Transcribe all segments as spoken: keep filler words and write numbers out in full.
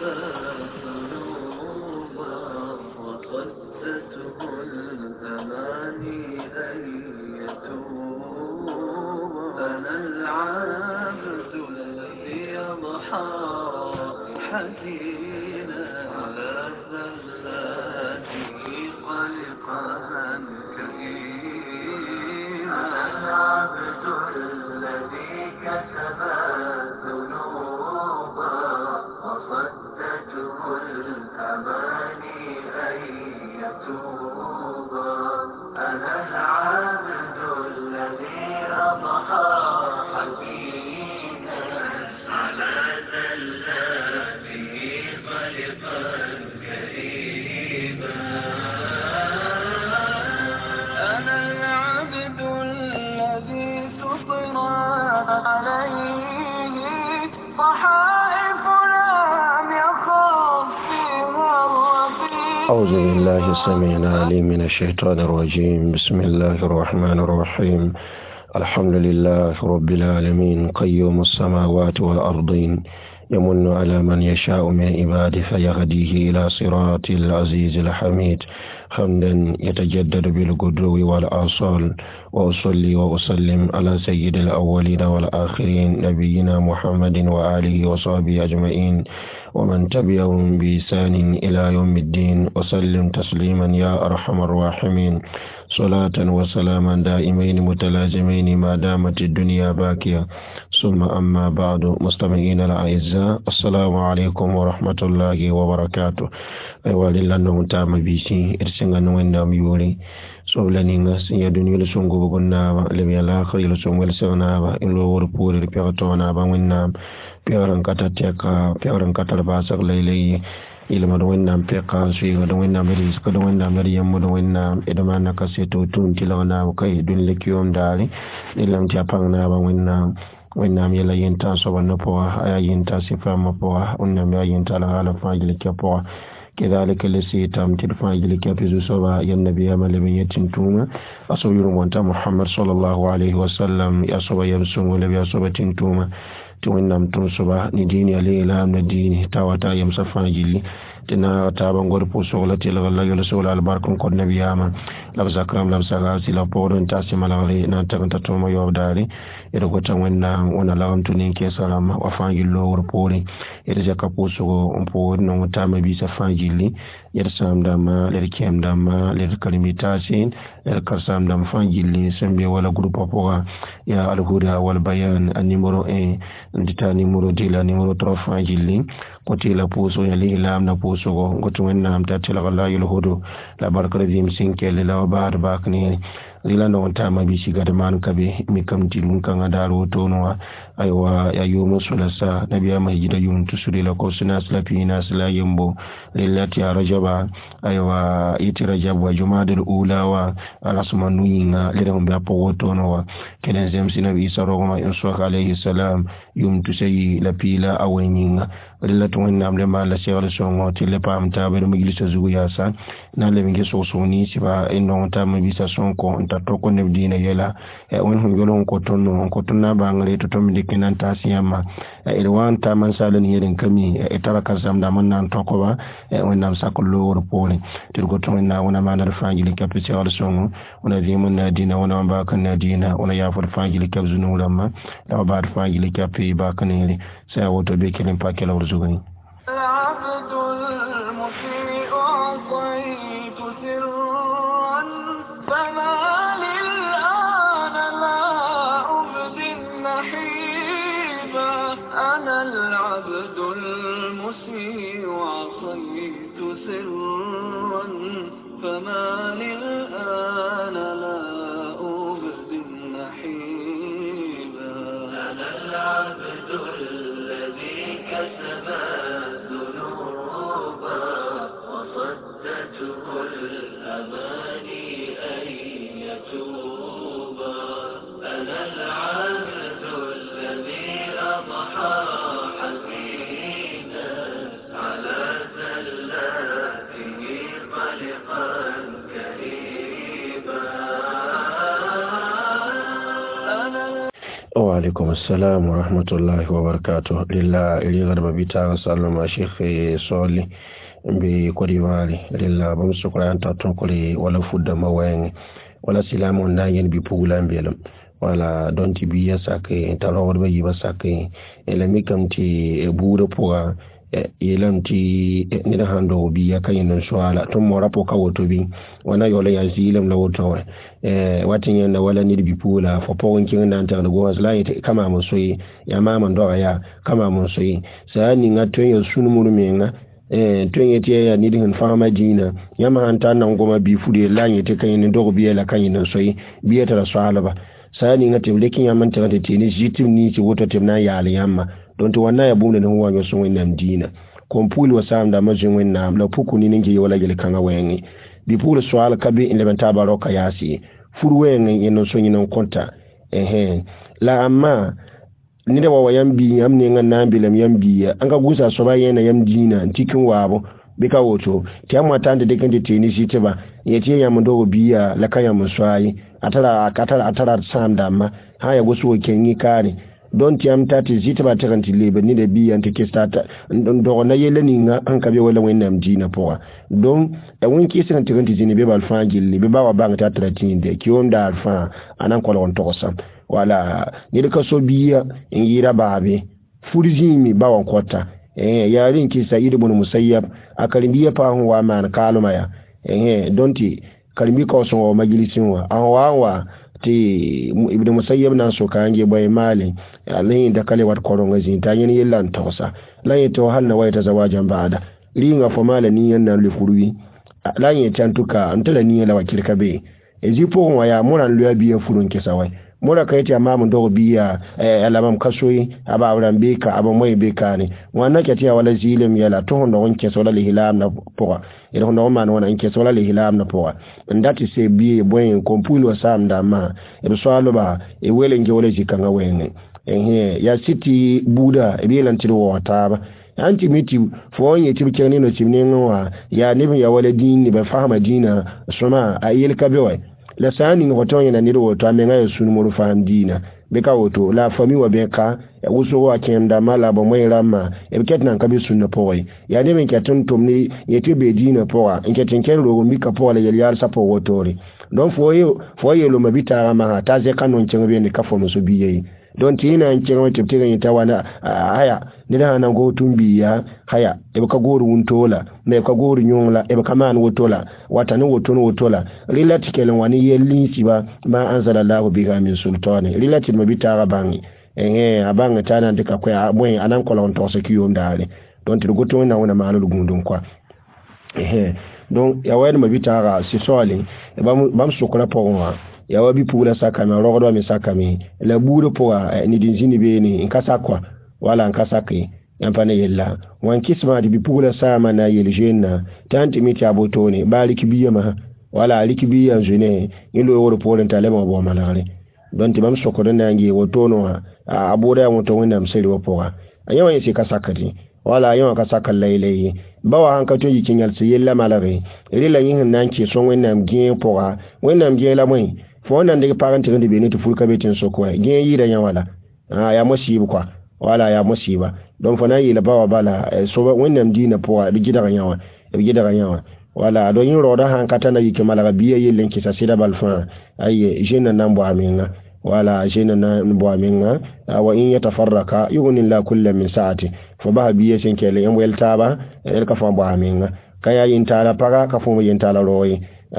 ذنوبا وصدته الأماني أن يتوبا. أنا العبد الذي يضحى حزينا على زلاته قلقا كئيبا. أنا العبد الذي كسب ذنوبا وصدته الأماني أن يتوبا. أنا العبد الذي أضحى حزينا على زلاته قلقا كئيبا. أنا العبد الذي سطر عليه صحائف لم يخف فيها الرقيب. أعوذ بالله السميع العليم من الشيطان الرجيم. بسم الله الرحمن الرحيم. الحمد لله رب العالمين قيوم السماوات والأرضين يمن على من يشاء من عباده فيهديه إلى صراط العزيز الحميد حمدا يتجدد بالغدو والآصال. وأصلي وأسلم على سيد الأولين والآخرين نبينا محمد وآله وصحبه أجمعين ومن تبعهم بإحسان إلى يوم الدين وسلم تسليما يا أرحم الراحمين. صلاة وسلاما دائمين متلازمين ما دامت الدنيا باكية. ثم أما بعد مستمعين الأعزاء السلام عليكم ورحمة الله وبركاته. أيها لله تام بيسي إرسنغ نوين يولي سولانينغا سيا دنيا لسونغو بغنابا لبيا لاخر يلسونغ لسونابا إن لو ورپوري لبيغتونابا وننام بيغران كتاتيكا بيغران كتالباسق ليلي ilma do wennam peka suiga do wennam rizqa do wennam yammo do wennam edama nakaseto tunti lawna kay dun lekiyom dali ilam ti apangna ba wennam wennam yela yenta so banno po aya yenta sifama po onnam ya yenta la hala fajil kepo كذلك الذي تم تلفاي لك في سوى النبي أمل من يتنتوما أصوير مونتا محمد صلى الله عليه وسلم يصوى يمسون ولم يصوى تنتوما توينام تنصبا نديني عليه لام نديني تاوتا يمسفا جلي تنا تابا غور بوسولا تلغلا يلسول الباركم كون نبي أما لبسا كرام لبسا غاسي لبورن تاسي ملغري نانتاكن تتوما يوبداري إرغو تنوينام ونا لغم تنين كي سلام وفان جلو ورپوري إرجاك بوسو أمپور نمو تاما بيسا فان جلي يرسام داما لركيام داما لركالمي تاسين لركرسام دام فان جلي سنبي ولا غروبا بوغا يا الهدى والبيان النمرو إيه ndita numéro dila numéro trois fan jilli koti la puso ya li lam na puso go goto wenna am tatila wala yul hudu la barkala jim sinkele la baad bakni lila no tama bi shiga da man kabe mi kamti lun kan adaro tono aywa ya yumu sulasa nabiya mai gida yum tusuri la ko suna slapi na sala yimbo lillati rajaba aywa iti rajab wa jumadul ula wa alasmanu yinga lida mo ba po tono wa kelen zem sinabi saroma insu alayhi salam yum tusayi la pila awenyinga lillatu wannam le mala shewal songo tile pam tabe mo gilisa zugu yasa na le mingi so soni siba eno tama bisa sonko nta toko ne dina yela e won hon yolon ko tonno ko tonna bangare to tomi dikinan tasiyama e irwan taman salan yeden kami e taraka zamda man nan toko ba e wonnam sakollo wor pole tirgo to na wona manar fangili kapce wal songo wona dimun na dina wona ba kan na dina wona yafur fangili kabzunu lamma da ba fangili kapi ba kanere sai wato be kelin pakela wurzugani. العبد المسيء عصيت سرا فما للآن لا أبدي النحيبا. أنا العبد المسيء عصيت سرا فما للآن لا أبدي النحيبا. أنا العبد الذي كسب ذنوبا وصدته الأماني أن يتوبا. أنا العبد الذي أضحى حزينا على زلاته قلقا كئيبا. wa alaikum assalam wa rahmatullahi wa barakatuh lillah ili garba bita sallama sheikh soli mbi kodi wali lillah bam sukra anta ton kole wala fudda mawen wala silamu ndangen bi pugula mbelam wala donti biya sake talawar bayi ba sake elami kamti e buru puwa yelamti ni da hando biya kayin nan swala tun mo rapo ka woto bi wana yola ya zilam la woto eh watin yana wala ni bi pula fo po wankin nan ta go wasla kama mun soyi ya mama ndo ya kama mun soyi sani ngato yo sunu muru menga eh tun yete ya ni din fama jina yama anta nan goma bi fude la yete kayin ndo biya la kayin nan soyi biya ta swala ba sani ngate lekin ya manta ta tini jitim ni ci woto timna ya al yamma don to wannan ya bune nan wanyo sun wannan dina kompuli wasam da majin wannan la puku ni ninge wala gele kan awengi di pula swala kabi in lebanta baroka yasi furwengi yin so yin konta ehe la amma ni da wawa yambi amne ngan nambi lam yambi an ga gusa so ba yana yamdina cikin wabo bika woto ti amma tande de kande tini shite ba yace ya mun dogo biya la kaya mun swai atara atara atara sam da amma haya gusu kenyi kare don tiam tati zita ba taranti lebe ni da biyan take stata don na yele ni nga an kabe wala wannan jina poa don da won ki sin taranti jini be bal fangil ni be ba wa banga ta tratin de ki on da alfa anan ko lon to sam wala ni da kaso biya in yira babe furjimi ba wan kota eh yarin ki Sa'id ibn Musayyab akalimbiya pa hon wa man kaluma ya eh don ti kalimbi ko so wa majlisin wa an wa wa ti ibn Musayyab nan so kange boy mali alayin da kale wat koronga zin ta yin yillan tawsa la yato halna wayta zawajan ba'da ringa fo mala ni yanna le furuwi la yin tantuka antala ni la wakirka be ezipo wa ya muran luya biya furun kesawai mura kai ta mamun dogo biya alamam kasoyi aba auran beka aba moy beka ne wannan ke tiya wala zilim yala to hondo wonke so la hilam na poa ila hondo man wona inke so la hilam na poa ndati se biye boyen kompulu wasam da ma e so aloba e wele nge wala jikanga wene ehe ya city buda e bilan tiro wata ba anti miti fo onye tibike ne no chimne nwa ya ne ya wala dini ba fahama dina soma ayel kabewa la sani ngoto yana niro woto amenga yesu numuru faham dina beka woto la fami wa beka ya uso wa kenda mala ba moy rama e biket nan kabi sunna poy ya de men ketun tomni yete be dina poa inketin ken ro mbika poa le yar sapo wotori don foyo foyo lo mabita rama ta ze kanon chenga ne kafo musu biye don tina chenga wete tiga yita wana haya ni da nan go tumbiya haya e baka goru wuntola me ka goru nyongla e baka man wotola wata ni wotono wotola rilati kelen wani yelli siba ma anzalallahu biha min sultani rilati mabita rabangi eh abanga tana ndika kwa abwen anan kola on to sekiyo ndale don ti goto na wona malul gundun kwa eh don ya wayar mabita ra si soli bam bam sukura pongwa ya wabi pula saka me rogodo me saka me la buru poa ni dinjini be ni nkasa kwa wala nkasa ke yampane yella wan kisma di pula sama na yeljenna tanti miti aboto ne bali kibiya ma wala alikibiya jene ilo woro polen talema bo malare don ti bam sokoro nangi wotono aboda woto wanda mseli wopoa ayawa yesi kasakati wala ayawa kasaka lailai bawa hankato yikin yalsi yella malare rila yin nanki son wannan gien poa wannan gien la moi fo wannan daga parent ne be ne to fulka betin sokwa gien yi da yawala ah ya musibu kwa wala ya musiba don fa nayi la bawa bala so wannan dina poa bi gidara yawa bi gidara yawa wala don yin roda hankata na yikin malaga biye yellen kisa sida balfa aye jena nambo aminga wala jena nambo aminga wa in yatafarraka yughni la kullu min sa'ati fa ba biye sen kele en welta ba el ka fa bo aminga kaya yin tala paga ka fu yin tala royi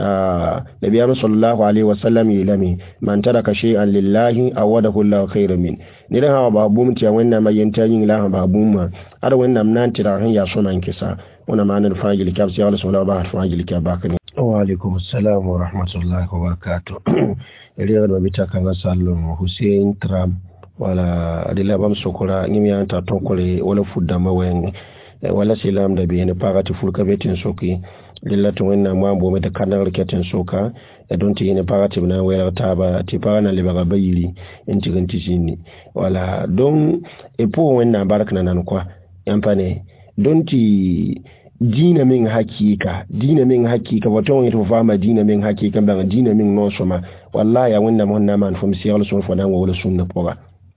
nabi sallallahu alaihi wasallam yilami man taraka shay'an lillahi awadahu Allahu khairan min ni da hawa babu mun tiya wannan mai yanta yin ilaha babu ma ada wannan nan tira han ya sunan kisa wannan ma'anar fa'il kab sai Allah subhanahu wa ta'ala fa'il kab bakani wa alaikum assalam wa rahmatullahi wa barakatuh iliya da bita kan sallu Hussein Tram wala adila bam sokora ngimi anta tonkole wala fudda mawen wala silam da bi ne pagati fulka betin soki lillatu wenna mambo meta kanar keten soka e don ti ne pagati na wela taba ti pana le baga bayili enti ganti jinni wala don e po wenna barakna nan kwa yampane don ti dina min hakika dina min hakika wato wani to fama dina min hakika ban dina min no soma wallahi ya wenna mon na man fum siyal sun fo dan wala sunna poga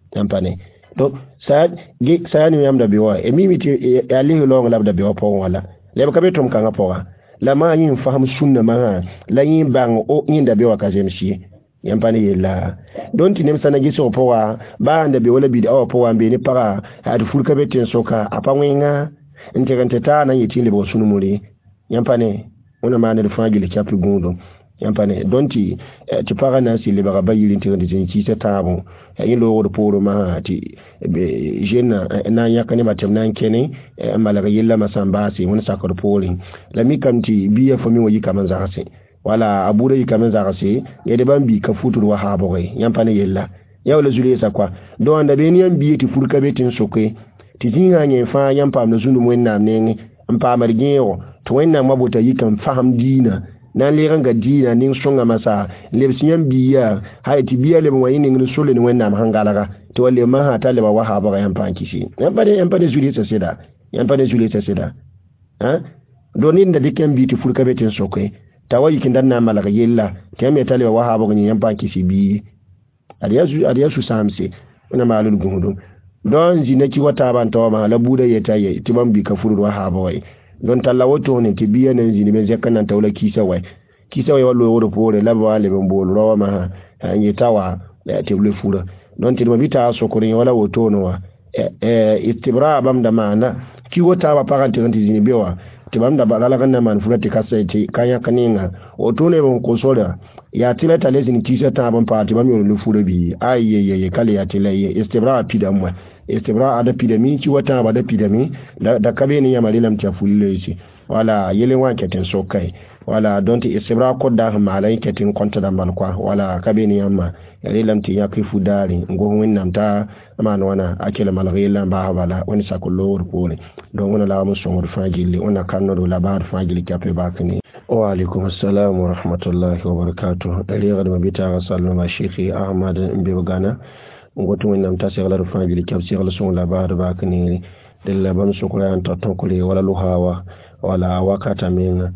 yampane donc sa ge sa ni yam da biwa e mi miti ya li long la da biwa po wala le ka betom kan po la ma yin faham sunna ma la yin bang o yin da biwa ka jemshi yampane yella don ti nem sana giso po wa ba da biwa la bi da po wa be ni para ha du fulka beten soka apangwenga ntegante ta na yiti le bo sunu muri yampane ona ma ne fangile chapi gundo yampane donti ti para na si le ba bayili ntegante ti ci tabo yin lo wor poro ma ti be jena na yakane batem nan kene malaga yilla masamba si wona sakor poli la mi kamti biya fami wayi kaman zakase wala abure yi kaman zakase yede bambi ka futur wa haboy yampane yella yaw la zule sa kwa do anda be ni ambi ti furka betin soke ti jinga nye fa yampam na zunu mwenna ne ampa margeyo to wenna mabota yi kan faham dina nan le ranga dina nin songa masa le sinyam biya hay ti biya le mo yini ngin sole ni wenna hangalaga to wale ma ha ta le ba waha ba yan panki shi yan pade yan pade zuli sa seda yan pade zuli sa seda ha donin da dikem bi ti furka betin soke tawayi kin dan na malaga yella teme ta le ba waha ba yan panki shi bi ariyasu ariyasu samse ina malul gumudum don zinaki wata ban tawa ma la bude ya taye tiban bi ka furu waha ba wai don tallawato ne ti biya nan zini ben zakkan nan tawla kisa wai kisa wai wallo woro pore la ba le ben bol rawa ma anye tawa ya tewle fura don ti ma bita sokorin wala woto no wa eh istibra bam da mana ki wata ba paranti ranti zini bewa ti bam da balala kan na man fura ti kasa ti kanya kaninga woto ne bon ko soda ya tile ta lezini kisa ta ban pa ti bam yo lu fura bi ayeye kale ya tile istibra pidamwa istibra ada pidami ki wata ba da pidami da, da kabe ni ya malilam ta fulle shi wala yelen wa ketin sokai wala donti istibra ko da malai ketin konta da malkwa wala kabe ni yamma yalilam ti ya kifu dari ngo winnam ta amana wana akela malghila ba bala wani sakullo rupole don wana la musu mur fagili wana kanno do labar fagili kape bakni wa alaikum assalam wa rahmatullahi wa barakatuh dari ga mabita sallama shekhi ahmad mbegana ngoto wonnam ta segala fangili kab segala son la baad ba kani della ban sukura an taton kule wala luhawa wala wakata men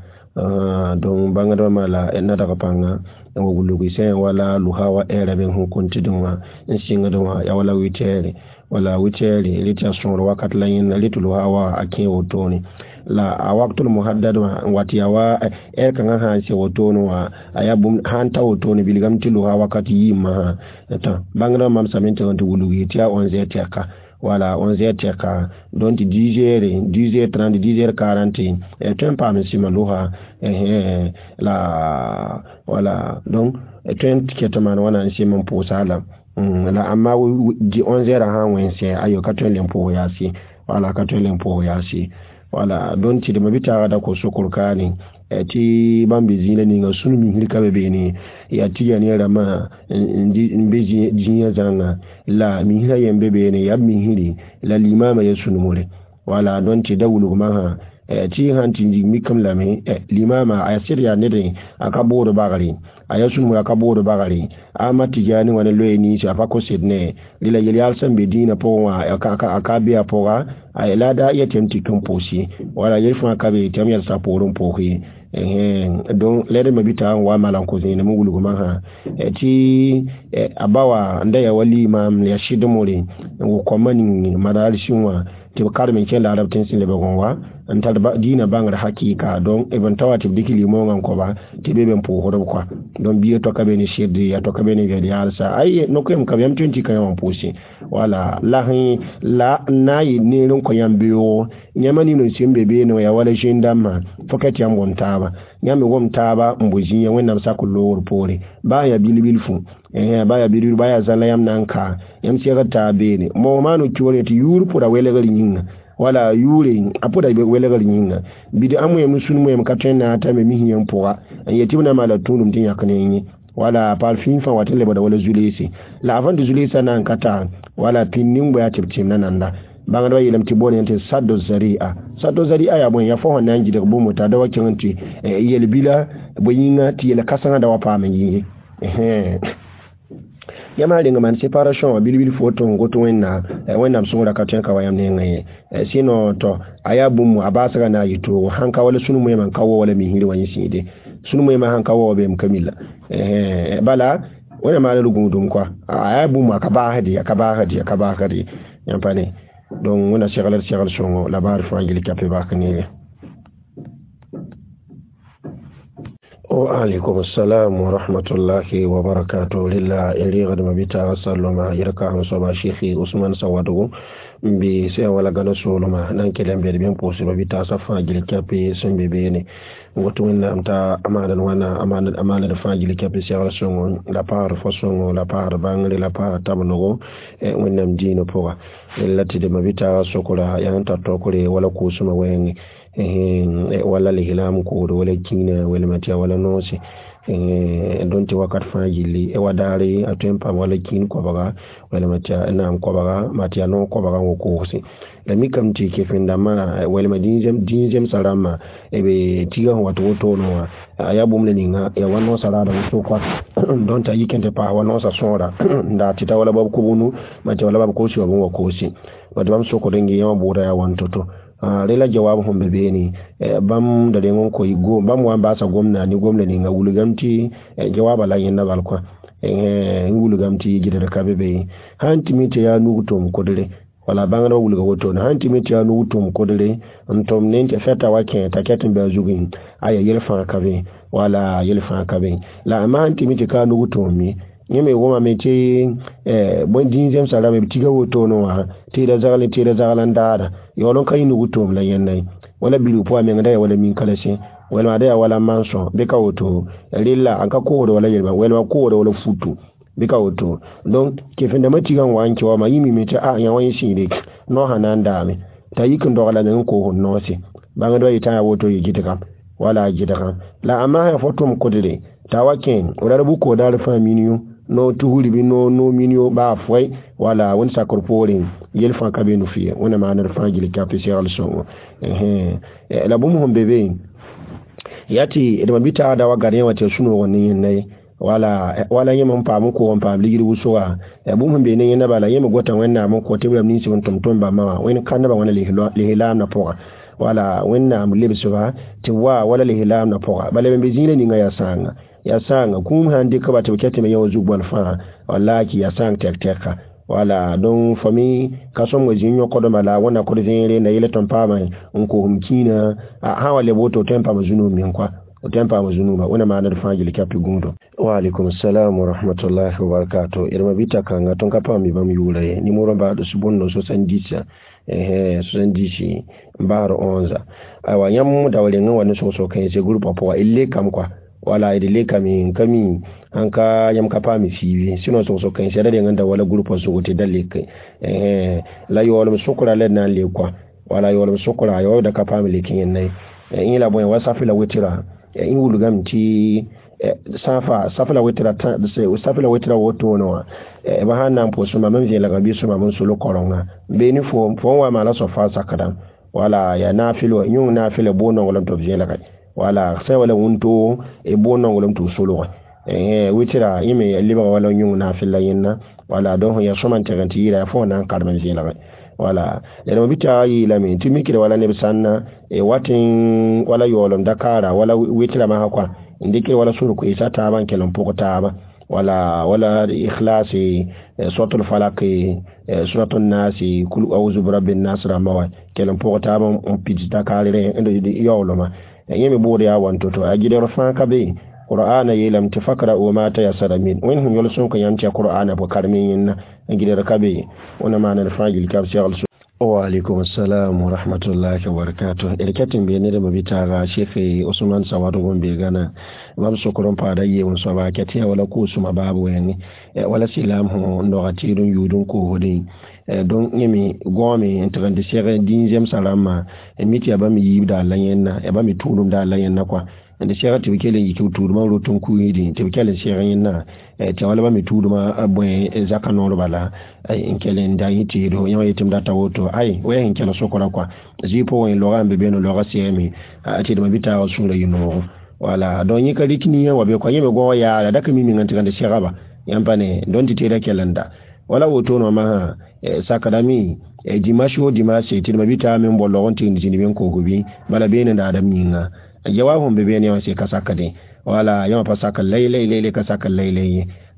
don bangado mala enna daga panga ngo gulugo sen wala luhawa era ben hon kontiduma en singa do ya wala witere wala witere lita son wakata la yin litu luhawa akin wotoni la a waqtul muhaddad wati yawa er kan ha se wotono wa ayabum hanta wotono biligam tilu ha wakati yima ta bangra mam samente on to wulugi tia on zete ka wala on zete ka don ti digere digere trente digere quarante et tempa me sima loha eh la wala donc trente ketaman wana sima posala la amma di on zera ha wense ayo katole mpo yasi wala katole mpo yasi wala don ti da mabita da ko sokurka ne ti bambe zina ni ga sunu min hirka be ne ya ti ya ne rama in beji jinya zanga la min hira yembe be ne ya min hiri la limama ya sunu mure wala don ti dawulu ma ha ti hanti ji mikam la me limama a sirya ne de aka bodo bagari aya sunu mu aka bodo bagari ama ti jani wala loye ni ci afa ko sidne lila yeli alsan be dina po wa aka aka biya po ga ay lada ya temti kan posi wala yefa ka be tamyar saporun pohi eh don lede mabita wa malan ko zine mu gulu ma ha ti abawa ndaya wali imam ya shidumuri ngo komani madal shinwa ti karmen ke la arabtin sin lebe gonwa antar dina bangar hakika don ibn tawati dikili mo ngan ko ba ti beben po hodo kwa don biye to kabe ni shedi ya to kabe ni gadi alsa ay no ko em kabem tunti kan wan posi wala lahi la nayi ni ron ko yambiyo nyamani no simbe be no ya wala shindama fokati am gontaba nyame gomtaba mbuji ya wenna sakullo wurpore ba ya bilbilfu eh ba ya biru ba ya zala yam nanka yam sega tabe ne mo manu kiwore ti yurpura wele gali nyinga wala yure apoda be wele gali nyinga bidi amu yam sunu mo yam katena ta me mihi yam poa yetimna mala tunum tin yakane wala parfum fa watele bada wala zulisi la avant de zulisa nan kata wala pinning ya tibtim nananda bangado yilam tibone ente saddo zaria saddo zaria ya bon ya fo hon nanji de bo mota da wakin ti yel bila bo yinga ti yel kasanga da wapa men yi eh yama dinga man separation bilbil photo ngoto wenna wenna msungura katyen ka wayam ne ngaye sino to ayabu mu abasa na yito hanka wala sunu mu man kawo wala mi hiri wani sinde sunu mu man hanka wo be mkamila eh bala wani ma da gudun kwa a ya bu ma ka ba hadi ka ba hadi ka ba hadi yan fa ne don wani shagalar shagal shongo labar fa ngili kape ba ka ne wa alaikum assalam wa rahmatullahi wa barakatuh lillah iri gadama bita sallama yarka an soba sheikh Usman Sawadu bi sai wala gana soloma nan kelen be ben posi ba bita safa gili kape sun bebe ne wato wannan amta amanan wana amanan amanan da fajili kape sai wala songo la par fosongo la par bangli la par tabnogo e wannan dino poa lati de mabita sokola yanta tokore wala kusuma wengi eh wala lihilam ko do wala kina wala matiya wala nosi eh donti wakat fajili e wadare atempa wala kin ko baga wala matiya na ko baga matiya no ko baga ko si la mikam ti ke fenda ma wala madinjem dinjem sarama e be tiga wato woto no ya bumle ninga ya wano sarada so kwa donta yikente pa wano sa sora nda tita wala babu ko bunu matiya wala babu ko si babu ko si wato bam so ko dengi ya bura ya wantoto Uh, rela jawabu hombe beni eh, bam da dengon ko igo bam wa ba sa gomna ni gomna ni nga wulugamti eh, jawaba la yin nabal kwa eh wulugamti gidara kabe be hanti mite ya nugutom kodere wala bangana wuluga woto na hanti mite ya nugutom kodere ntom nente feta wake taketin be zugin aya yelfa kabe wala yelfa kabe la ma hanti mite ka nugutom mi nyeme woma mete eh bon dinjem sala me tiga woto no wa tira zagale tira zagalan dara yolon kay nu gutom la yennay wala bilu po me ngada wala min kala se wala da wala manso be ka woto lilla anka ko do wala yelba wala ko do wala futu be ka woto donc ke fenda matigan wanki wa mayimi mete a ya wani shire no hananda me tayikin do wala nan ko honno se banga do ita woto yigita kam wala yigita kam la amma ya fotum kodire tawaken wala rubu ko da fa miniyo no tuhuri bi no no minio ba foi wala won sakorporin yel fa kabenu fi wona manar fangili kapisi also eh eh la bumu hombebe yati edama bita da wagare wate suno woni nay wala wala yema mpa mu ko mpa ligiri wusowa e bumu be ne yana bala yema gotan wanna mu ko tebram ni sin tonton ba ma wen kan ba wona lihilam na poa wala wenna mu lebsuwa tiwa wala lihilam na poa bale be jine ni ngaya sanga ya sanga kum hande ka bata wakati mai yawan zugbal fa wallahi ya sang tek teka wala don fami kasom wajin yo kodo mala wana kodo zinre na ile tompa mai unko humkina hawa le boto tempa mazunu min kwa tempa mazunu ba wana ma na fajil kapi gundo wa alaikum assalam wa rahmatullahi wa barakatuh irma bita kanga ton kapa mi bam yure ni moro ba do subonno so sandisa eh so sandishi mbaro onze awa yam da wale ngwa no so so kan se group po ille kam kwa wala idile kami kami anka yam kapa mi fiwi sino so so kan shara de nganda wala groupe so gote dalle kai eh la yo wala sukura le na le kwa wala yo wala sukura yo da kapa mi lekin nai in la boy wasafi la wetira in wulugam ti safa safa la wetira ta se safa la wetira woto no e ba hanan po so mamam je la gabi so mamam so lo koronga be ni fo fo wa mala so fa sakadam wala ya nafilo nyung nafilo bono wala to je la kai wala sai wala wunto e bono wala to solo eh witira ime liba wala nyung na filla yinna wala don ya soman taganti ira fo nan karman jela wala da mo bita yi lami timiki wala ne bisanna e watin wala yolom dakara wala witira ma hakwa indike wala suru ko isa ta ban kelon poko ta ba wala wala ikhlasi suratul falaq suratul nas kul a'udhu birabbin nas ramawa kelon poko ta ban on pidita kare ndo yoloma yemi bode ya wantoto a gidero fa kabe qur'ana yelam tafakara wa ma ta yasara min wen hun yol sun kan yamti qur'ana bo karmin yinna a gidero kabe wona manan fagil kab shagal su wa alaikum assalam wa rahmatullahi wa barakatuh irkatin be ne da mabita ga sheikh Usman Sawadu gombe gana bam sokoron fada yi mun so ba katiya wala ko su mababu yani wala silam ho ndo gatirun yudun ko hodin don yemi gomi intagandi sere dinjem salama emiti abami yibda lanyenna abami tulum da lanyenna kwa ende sere tibikele yiki tuluma rotun kuidi tibikele sere yenna te wala bami tuluma abwe zakano bala inkele ndai tiro yawa yitim data woto ai we inkele sokora kwa zipo wen logambe beno loga semi ati de mabita wasura yino wala don yika likini ya wabe kwa yeme go ya da kami min intagandi sere ba yampane don titira kelanda wala woto no ma e sakadami e dimasho dimashe tin mabita men bollo wonti ndi ni ben ko gobi bala benen da adam yinga jawabun be benen wase kasakade wala yama fasaka laylay laylay kasaka laylay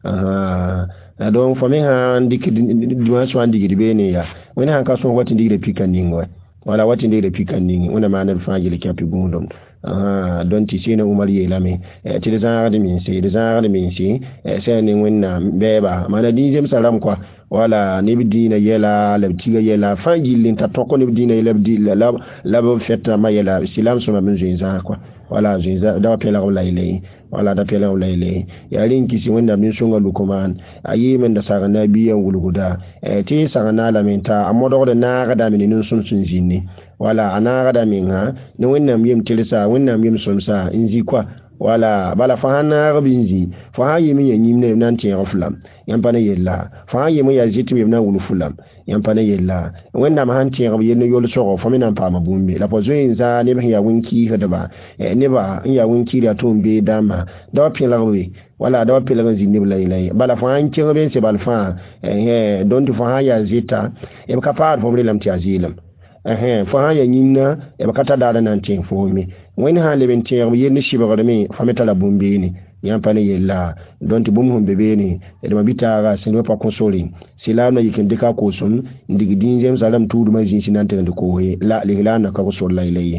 aha don fami ha ndiki dimanche wa ndiki bene ya wani han ka so wati ndiki pikan ningo wala wati ndiki pikan ningo una manar fajili kapi gundon aha don ti sene umar yelame ti da zan ga min sai da zan ga min sai sai ne winna beba mana din jem salam kwa wala ne bidina yela labtiga yela fajili ta toko ne bidina yela bidila la la fetta ma yela silam so ma min zinza kwa wala zinza da pela wala ile wala da pela wala ile ya rinki si wanda min sunga lukuman ayi men da sara na biyan gulguda eh ti sara na lamenta amma da na ga da min sun sun jinni wala ana ga da min ha ne wannan yim tilisa wannan yim sunsa inji kwa wala bala fahana rabinji fahaye min yanyim ne nan tin raflam yampana yella fahaye min ya jitu yemna wulufulam yampana yella wanda ma hantin rabiye no yolo soro famina pa mabumbi la pozo inza ne ba ya winki hadaba ne ba ya winki da tumbe dama da pila rawi wala da pila ga zinni bla ilai bala fahan kin rabin se bal fa eh don tu fahaya zita e ka pa fomri lam ti azilam eh fahaye nyinna e ba kata da nan tin fomi wani halibin tiyar yin nishi ba garmi famita la bumbi ne yan pane yella don ti bum humbe be ne da mabita ga sin pa konsoli sila na yikin dika ko sun ndigi din jem salam tudu ma jin sinan tan ko he la lihla ka ko sol lailai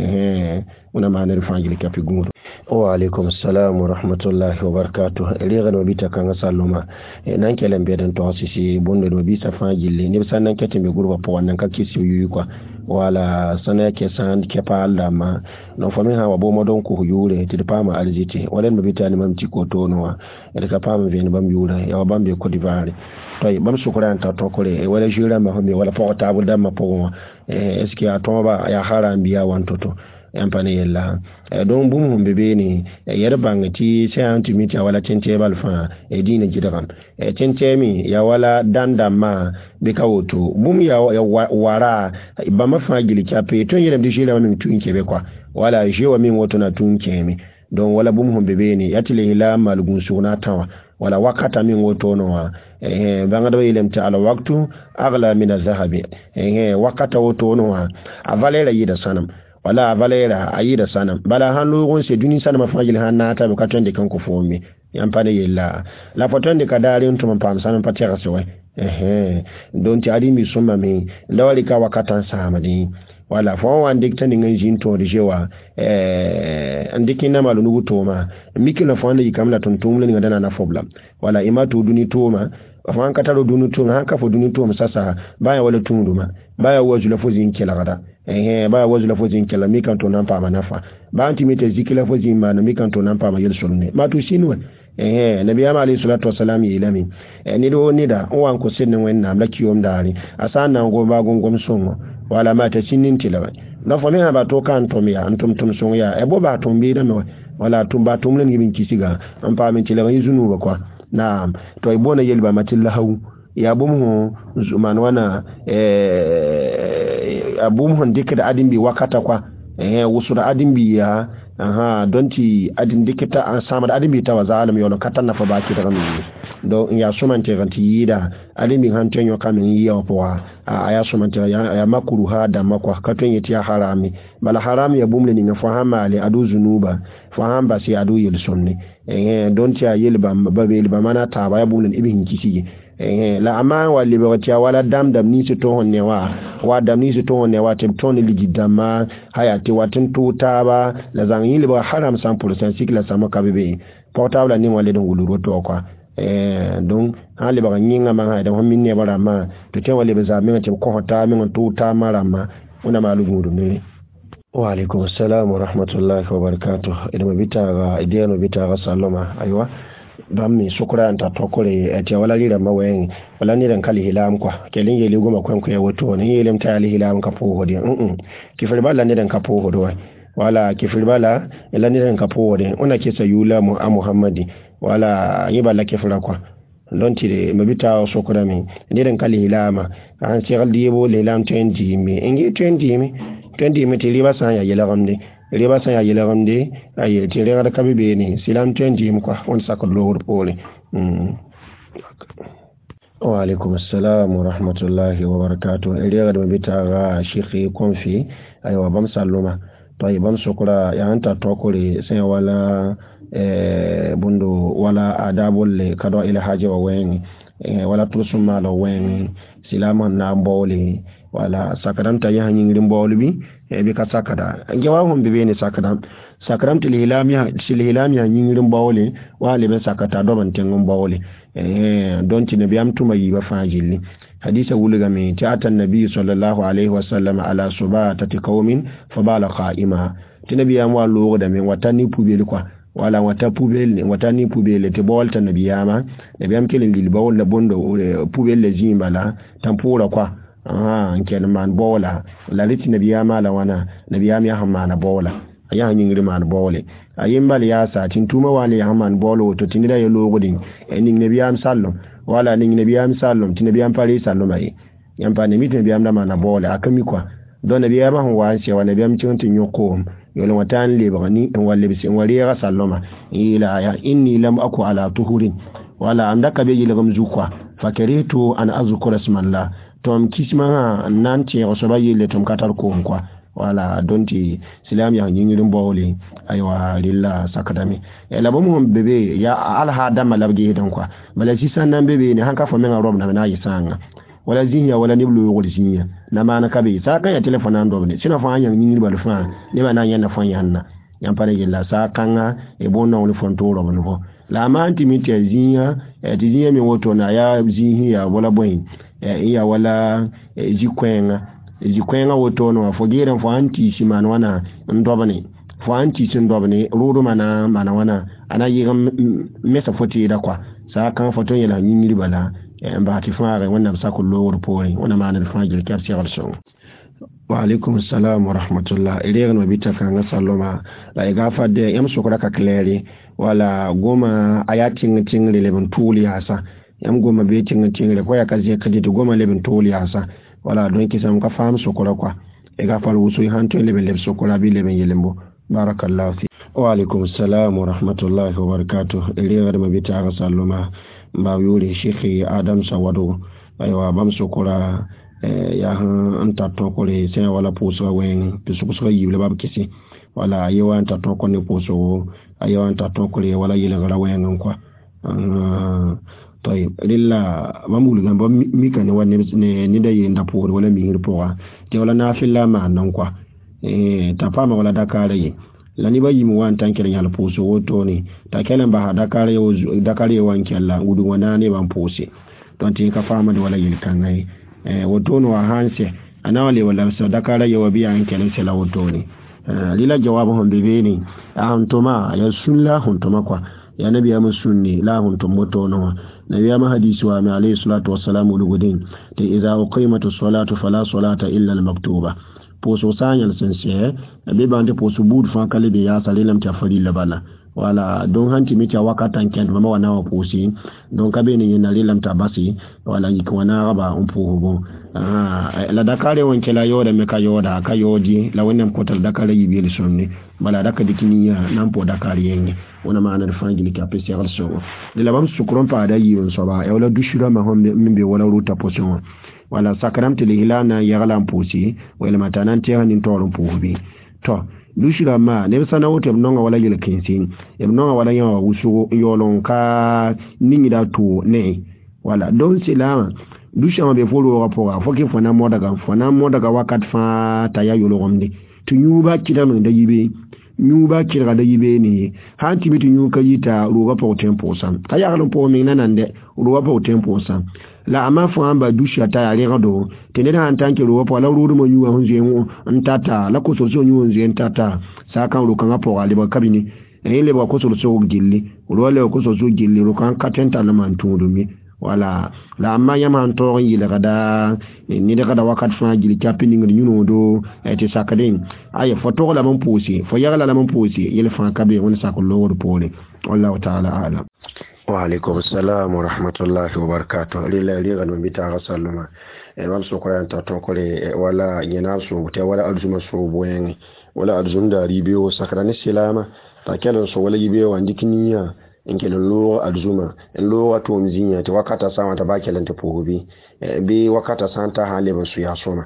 eh una manar fangili kapi gudu wa alaikum assalam wa rahmatullahi wa barakatuh ri ga mabita kan salluma nan kelen be dan to sisi bonde do bi sa fangili ne sanan kete be gurba po wannan kake si yuyi kwa wala sana ke san ke pala ma no fami ha wabo modon ko yure ti pa ma aljiti wala no bitani mam ti ko to no e ka pa ma veni bam yure ya bam be ko divari toy bam sukuran ta to kore e wala jura ma homi wala portable dam ma po e eski atomba ya haram biya wantoto yampane yella don bum humbe be ni yar bangati sai anti miti wala cence balfa e dina gidaran e cence mi ya wala dandama be kawoto bum ya wara ba mafa gili kape to yere de jira min tunke be kwa wala jewa min woto na tunke mi don wala bum humbe be ni yatile hila malgun suna tawa wala wakata min woto no wa eh banga do ilemta ala waqtu aghla min az-zahabi eh wakata woto no wa avalera yida sanam wala valera ayida sana bala hanlu gon se duni sana mafajil hanna ta bukaton de kan ko fomi yampane yella la foton de kadari on to pam sana patira so eh don ti adi mi summa mi lawali ka wakatan samadi wala fo wan dikta ni ngin to de jewa eh andikina malu nugu toma mikina fo ande yikamla ton tumle ni ngana na problem wala imatu duni toma afan kataro duni toma hanka fo duni toma sasa baya wala tunduma baya wajula fo zin kila gada eh ba wazu la fojin kala mi kan to nan pa manafa ba anti mete zikila fojin ma mi kan to nan pa ma yel sunne ma to shinwa eh nabi alayhi salatu wassalam yilami eh ni do ni da wan ko sinne wenna la kiyom dari asana go ba gongom songo wala ma ta sinin tilawa na fo me ba to kan to mi antum tum songo ya e bo ba to mbi da no wala tum ba tum len gibin kisiga an pa min tilawa yizunu ba kwa na to e bona yelba matillahu ya bumhu zuman wana eh abumhu dikda adin bi wakata kwa eh wusura adin bi ya aha donti adin dikita an sama adin bi ta wazalam yono katan na fa baki daga mi do ya sumante ganti yida adin bi han tenyo kamin yiya poa aya sumante ya, ya makuru ha da makwa katon yiti ya harami bala harami ya bumle ni fahama ali adu zunuba fahamba si adu yel sunni eh donti ya yelba babe yelba mana ta ba ya bumle ibin kisi eh la ama wali be watia wala dam dam ni se to honne wa wa dam ni se to honne wa tem ton ligi dama hayati watin tuta ba la zan yi ba haram cent pour cent sikla sama kabebe portable ni wale don wuluro to kwa eh donc hali ba nyinga ma ha da hommin ne bara ma to te wale be za min te ko hota min tuta marama una malu gudu ne wa alaikum assalam wa rahmatullahi wa barakatuh idan bita ga idan bita ga sallama aiwa bammi sukran ta tokore ati wala lira mawen wala ni ran kali hilam kwa kelin yeli goma kwan ko yawoto ne yelim ta ali hilam ka po hodi mm kifir bala ni ran ka po hodo wala kifir bala ila ni ran ka po hodi una kisa yula mu a muhammadi wala yibala kifira kwa lonti de mabita sukura mi ni ran kali hilama an sigal dibo lelam twenty mi engi twenty mi twenty mi tili basa ya yela gamde riba sa ya yela gamde ay ti rega ka bibe ni silam twenty mi kwa on sakol lowr pole mm wa alaikum assalam wa rahmatullahi wa barakatuh riga da mabita ga shekhi konfi aywa bam salluma to bam sukura ya anta tokore sai wala eh bundo wala adabul le kado ila haja wa wen wala tursuma la wen silama na mbole wala sakadam ta yahan yin mbole bi e bi ka sakada ngewa hon be ne sakadam sakadam til hilamiya til hilamiya yin mbole wala be sakata do ban ten mbole eh don ti nabi am tuma yi ba fajili hadisa wuluga mi ta'ata nabi sallallahu alaihi wasallam ala subatati qaumin fabala qa'ima tinabi am wa logo da mi watani pubeli kwa wala wata pubeli watani pubeli te bolta nabi yama nabi am kelin lil bawol la bondo pubeli jimbala tampura kwa ah ken man bola la liti nabi yama la wana nabi yama ya hamana bola aya nyingri man bole ayimbal ya sa tin tuma wali ya man bolo to tinida yo logo din enin nabi yam sallam wala ning nabi yam sallam tin nabi yam pare sallam ay yam pa ne mit nabi yam da mana bola akami kwa don nabi yam han wa se wa nabi yam tin tin yoko yolo watan le bagani en walle bi sen wari ya sallama ila ya inni lam aku ala tuhurin wala andaka be yilgam zukwa fakaritu an azkura ismallah tom kisma nanti o so bayile tom katar ko kwa wala donti silam ya nyingirin bawle aywa lilla sakadami e labo mo bebe ya alha dama labge dan kwa bala si sannan bebe ne hanka fa men rob na na yisanga wala zinya wala niblu wala zinya na mana kabe saka ya telefona ando ne sina fa yan nyingiri bal fa ne ma na yanna fa yanna yan pare yilla sakanga e bonna woni fonto rob no la ma anti miti zinya e zinya mi woto na ya zinya wala boy e ya wala e jikwenga jikwenga woto no fogira fo anti siman wana ndobane fo anti sin dobane rudu mana mana wana ana yiga mesa foti da kwa sa kan foto yela nyingiri bala e mbati faare wonna sa ko lowor pori wona mana faajil kerti also wa alaikum assalam wa rahmatullah iregan mabita kan salloma la igafa de yam sokora ka kleri wala goma ayatin tingre leben tuli hasa yam goma be tingre tingre ko ya kaje kaje de goma leben tuli hasa wala don kisam ka fam sokora kwa e ga fal wusu hanto leben leb sokora bi leben yelembo barakallahu fi wa alaikum assalam wa rahmatullahi wa barakatuh iregan mabita kan salloma ba yuri shekhi adam sawado aywa bam sokora ya han ta to ko le se wala puso wen puso puso yible bab kisi wala yewa ta to ko ne puso ayewa ta to ko le wala yele gara wen kwa tay lilla mamul gamba mi kan wonne ne ni da yenda pour wala mi ngir pour te wala na filla ma nan kwa eh ta fama wala dakare yi lani ba yimu wan tankere yala puso woto ni ta kelen ba dakare yo dakare wan kella gudu wana ne ban pusi don tin ka fama da wala yil kan ngai eh woto no hanse anawale wala so dakare yo biya an kelen sela woto ni lila jawabu hon bebe ni ahantoma ya sunna hontoma kwa ya nabi ya sunni la hontom woto no nabi ya hadisi wa alayhi salatu wassalamu lugudin te idza uqimatu salatu fala salata illa al maktuba poso sanyal sense be bande poso bud fa kale be ya salam ta fari labala wala don hanti mita wakatan kent mama wana wa posi don kabe ni na lilam ta basi wala yiko wana raba on pogo ah la dakare won kela yoda me ka yoda ka yodi la wannan kotal dakare yibi le sonni bala daka dikini ya nampo dakare yenge wona maana fangili ka pesi al so de la bam sukron pa da yiwon so ba e wala dushura ma hon mbe wala ruta poson wala sakaram tele hilana yagala mpusi wala matanan te hanin tolum pubi to dushira ma ne sana wote mnonga wala yele kinsin e mnonga wala yawa wusu yolon ka ningi da to ne wala don silama dushama be folo rapora foki fona moda ga fona moda ga wakat fa ta ya yolo gomde tu nyuba kidano da yibe nyuba kira da yibe ni hanti bitu nyuka yita ruwa pa tempo san kaya galon po mi nanande ruwa pa tempo san la ama fo amba dusha ta ya le do tenena antanke ruwa pa la ruru mo nyuwa hunje mu ntata la ko so so nyuwa hunje ntata sa kan ru kan apo ali ba kabini e le ba ko so so gilli ruwa le ko so so gilli ru kan katenta na man tudumi wala la amma yama anto yile gada ni de gada wakat fa gili kapini ngi nyuno do ete sakadin ay foto la mon posi fo yagala la mon posi yele fa kabe woni sakolo wor pole wallahu ta'ala ala wa alaikum assalam wa rahmatullahi wa barakatuh lila liga no bita rasallama e wal so ko yanta to ko le wala nyina so te wala aljuma so boyen wala aljum da ribiyo sakrani silama ta kelen so wala yibiyo wandikiniya inkele lo aljuma lo wato mzinya te wakata sama ta bakelanta pogobi bi wakata santa hale basu ya soma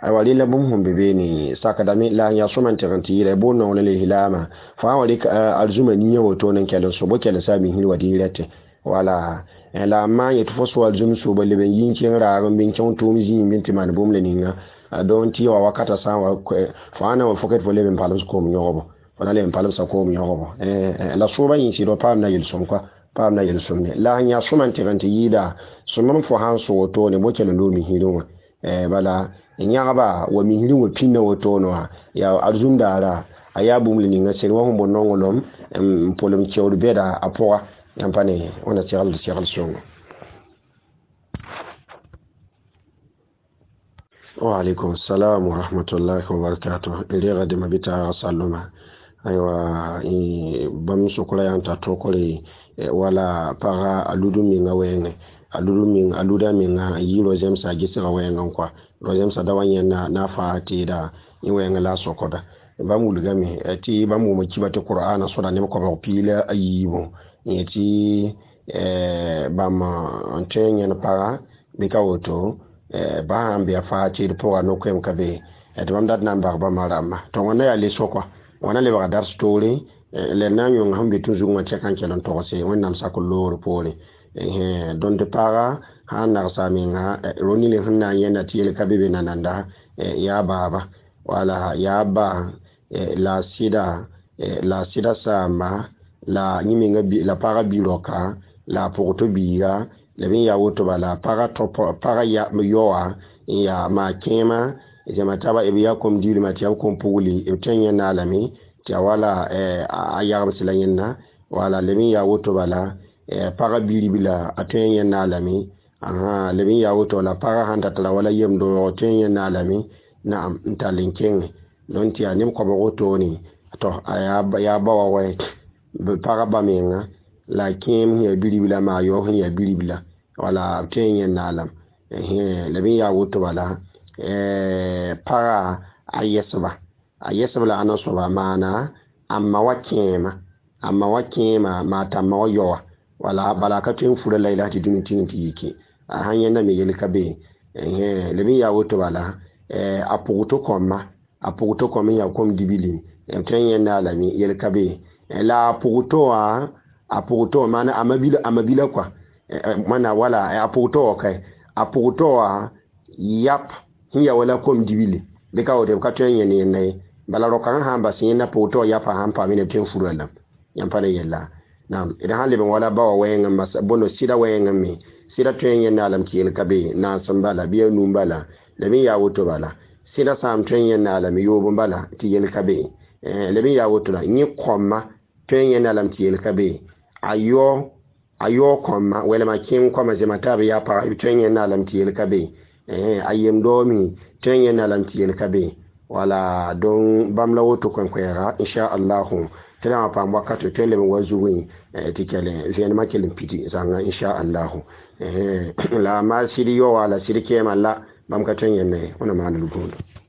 ay wali la bum hum bebe ni sakadami la ya suman tiranti la bo no le hilama fa wali alzuma ni woto nan kelen so bo kelen sami hin wadi rete wala la ma yetu foso alzum so bo le ben yin kin raron bin kin to mi yin bin timan bum le ninga don ti wa wakata sa wa fa na wa foket fo le ben palos ko mi yobo wala le palos ko mi yobo eh la so ba yin si do pam na yel som kwa pam na yel som ne la nya suman tiranti yida sumam fo han so woto ne bo kelen do mi hido eh bala nyaba wa mi hirin wa pinna woto no ya arzum dara ayabu mli ninga sen wa humbo nongolom em polem chewdu beda apoa yampane ona tiral tiral songo. Wa alaikum salam wa rahmatullahi wa barakatuh. Ile gadi mabita sallama aywa bam sukula yanta tokole wala para aludu minga wenge aludu minga aluda minga yiro zemsa gisira wenga kwa rozem sa dawanya na na faati da iwenga la sokoda bamu lugami ati bamu makiba te qur'ana soda ne ko ba pila ayibo yati eh bama antenya na para bikawoto eh ba ambe faati po no kwem kabe ati bam dat namba ba marama to wona ya le sokwa wona le ba dar story le nanyo ngambe tuzu ngwa kan kelon to se wonnam sakullo pole eh don de para hana saminga roni le hanna yana tiyel kabibe nananda ya baba wala ya ba la sida la sida sama la nyiminga bi la para biroka la porto biga le bin ya woto bala para topo para ya yoa ya makema jama taba e biya kom diri matiya kom puli e tenya na lami ta wala ayar silanyenna wala le bin ya woto bala para bilibila atenya na lami aha lebin ya wuto la para handa tala wala yem do tenye na alami na ntalinken non ti anim ko bo to ni to aya ya ba wa we para ba menga la kim ya bilibila ma yo ya bilibila wala tenye na alam eh lebin ya wuto wala eh para ayesba ayesba la anaso ba mana amma wakema amma wakema mata mayo wala balakatun fura lailati dunitin tiki a hanyar na mai yelka be eh lebi ya woto bala eh apuguto koma apuguto koma ya kom dibili en tenyen na lami yelka be la apuguto a apuguto mana amabila amabila kwa mana wala apuguto kai apuguto a yap hiya wala kom dibili de ka wote ka tenyen ne ne bala rokan hamba sin na apuguto ya fa hampa mine ten furala yampale yella nam idan halibe wala bawa wayen masa bono sida wayen mi sida tenyen na alam kiyel kabe na sambala biya numbala lebi ya woto bala sida sam tenyen na alam yobo bala tiyel kabe eh lebi ya woto la ni koma tenyen na alam kiyel kabe ayo ayo koma wala makin koma je matabe ya pa tenyen na alam kiyel kabe eh ayem domi tenyen na alam kiyel kabe wala don bamla woto kon kwera insha Allah tana ma fam wakato tele mo wazuwi tikele jen makelin piti zanga insha Allah eh la ma siri yo wala siri kema la bam ka tanye ne ona ma na lugo.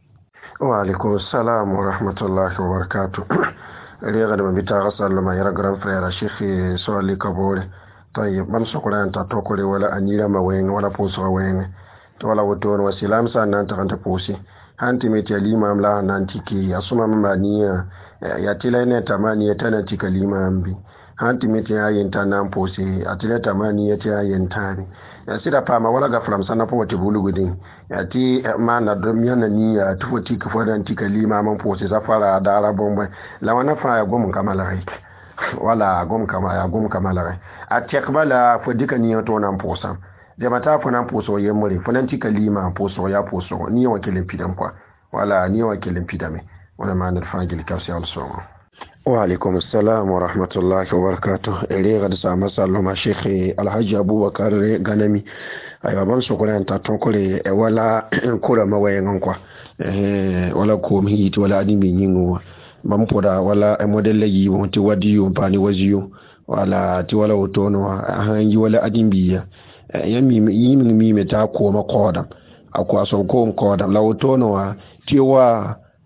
Wa alaikum assalam wa rahmatullahi wa barakatuh. Riga da mabita sallama ya grand frère Sheikh Soli Kabore tayyib bam sokora ta tokore wala anira ma wen wala poso wen to wala woto wasilam sa nan ta kanta posi hanti meti alima amla nan tiki asuma mamaniya ya tilene tamani ya tana tika lima ambi hanti meti ayen tanan posi atile tamani ya ti ayen tani ya sida pama wala ga fram sana po wati bulu gudin ya ti mana domyana ni ya tuwo tika fodan tika lima man posi safara da arabon la wana fa ya gomun kamala haik wala gom kama ya gom kamala rai atekbala fo dika ni to nan posa de mata fo nan poso yemuri fo nan tika lima poso ya poso ni wakilin pidan kwa wala ni wakilin pidame wala manar fangil kafsi also. Wa alaikum assalam wa rahmatullahi wa barakatuh. Ele ga da sama sallama Sheikh Alhaji Abubakar Ganami ay baban so ko ta tonkole e wala kura mawayen kwa eh wala ko mi hiti wala adimi nyingo bam poda wala e model yi wonti wadiyo bani waziyo wala ti wala otono hanji wala adimbiya yami yimi mi meta ko makoda akwa so ko ko da la otono wa ti wa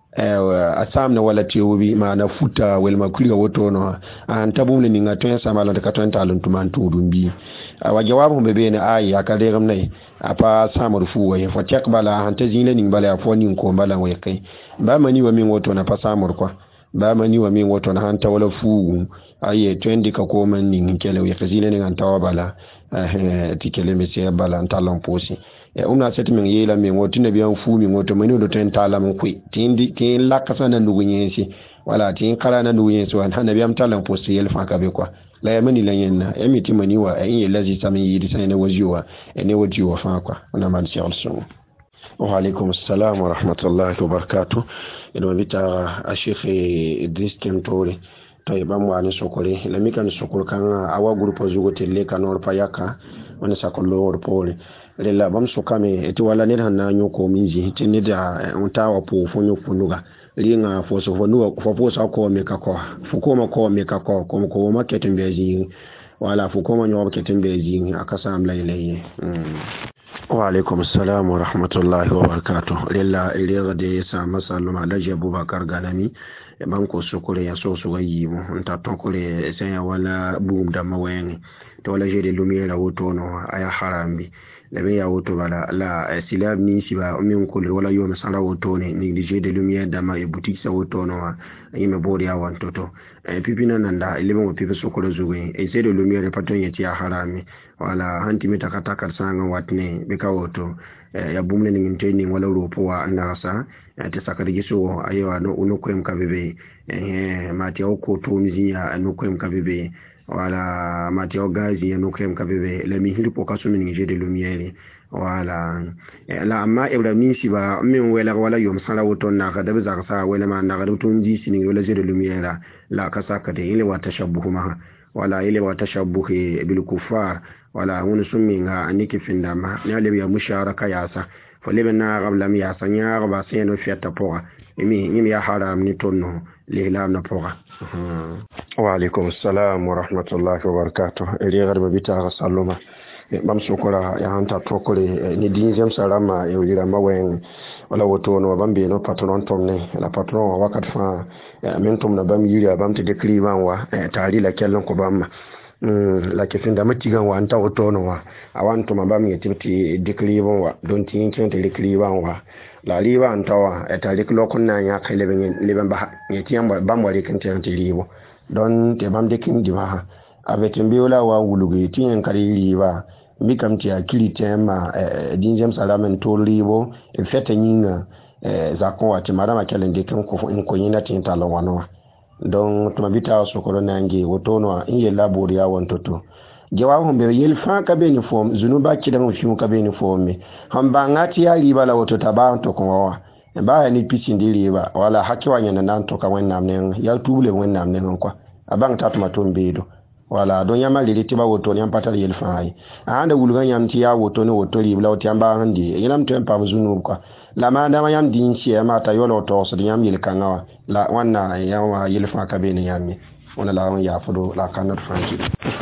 a samna wala tiyobi mana futa wel makuri woto no an tabum ni nga tun samala de katon talun tuman tudum bi wa jawabu be be ne ay akade gam nay apa samar fu wa fa tek bala han tazina ning bala fo ning ko bala way kai ba mani wa min woto na pa samar kwa ba mani wa min woto na han tawala fu aye twendi ka ko man ning kele way khazina ning an tawabala eh tikele mesiya bala talon posi e umna seti min yela min woto ne biyan fu min woto mani do ten talam ku tindi kin lakasa na ndugunyensi wala tin kala na ndugunyensi wan han biyan talam posi yel fa ka be kwa la yamani la yenna emiti mani wa ayin lazi sami yidi sayna wajiwa ene wajiwa fa kwa ona man shaykhul sunna wa alaikum assalam wa rahmatullahi wa barakatuh ino bita a sheikh Idris Kentore to ba mu ani sokore la mi kan sokor kan awa grupo zugo tele kanor payaka wona sakollo or pole lela bam sokame eti wala ne hanna nyoko minji tinni da untawa po fonyo funuga linga foso fonua fofosa ko me kako fukoma ko me kako ko ko marketing beji wala fukoma nyo marketing beji akasa amla ilaye wa alaikum assalam wa rahmatullahi wa barakatuh lela ile de sa masallu alaji abubakar ganami e banko sokore ya so so yibo nta tonkole sen wala buum da mawen to wala jede lumiera wotono aya harambi lebe ya woto bala la silab ni siba min ko wala yo masala woto ne négligé de lumière dama e boutique sa woto no yime bodi ya wan toto e pipina nanda lebe mo pipe sokolo zuwe e c'est de lumière paton yeti ya harami wala hanti meta kata sanga watne be ka woto ya bumne ngin teni wala ropo wa nasa te sakari giso ayo no uno kwem kabebe eh mati ko to mizinya no kwem kabebe wala matio gazi ya nukrem kabebe la mihiri po kaso min ngije de lumiere wala la amma ibrahim siba min wela wala yom sala woton na ga dabe zakasa wala ma na ga tun ji sinin wala je de lumiere la kasaka de ile wa tashabbuhu ma wala ile wa tashabbuhi bil kufar wala woni suminga aniki finda ma ne ale ya musharaka yasa folebe na qabla mi yasa nya ba seno fiata poa imi imi ya haram ni tonno lihlam na poa wa alaikum assalam wa rahmatullahi wa barakatuh ili garba bita sallama bam sokora ya hanta tokole ni dinjem salama e wira mawen wala woto no bambe no patron tomne la patron wa wakat fa men tom na bam yiri bam te dekriban wa tari la kellon ko bam la kefin da matigan wa anta woto no wa awanto mabam yeti dekriban wa don tin ken te dekriban wa la liba antawa tari ko kunna ya kai leben leben ba yeti yamba bam wari kan te libo don te bam de kin di ba avec mbiola wa wulugo tin kari liba mi kam ti akili tema dinjem salamen to libo e fete nyinga za ko ati marama kele de kin ko ko yina tin talon wano don to mabita so ko nangi wotono inye labori ya wontoto jawabu be yel fa ka be ni form zunuba ki da mu fi ka be ni form mi hamba ngati ya liba la woto taba to ko wa ba ya ni pitch ndi liba wala haki wanya nan to ka wannan ne ya tubule wannan ne kwa abang tatu matombedo wala don yama lili tiba woto ni ampata yel fa ai anda wulugan yamti ya woto ni woto liba la tiamba handi yinam tempa muzunu kwa la ma da yam din ci ma ta yolo to so yam yel kanga la wanna ya yel fa ka be ni yammi wala la ya fudo la kanat franki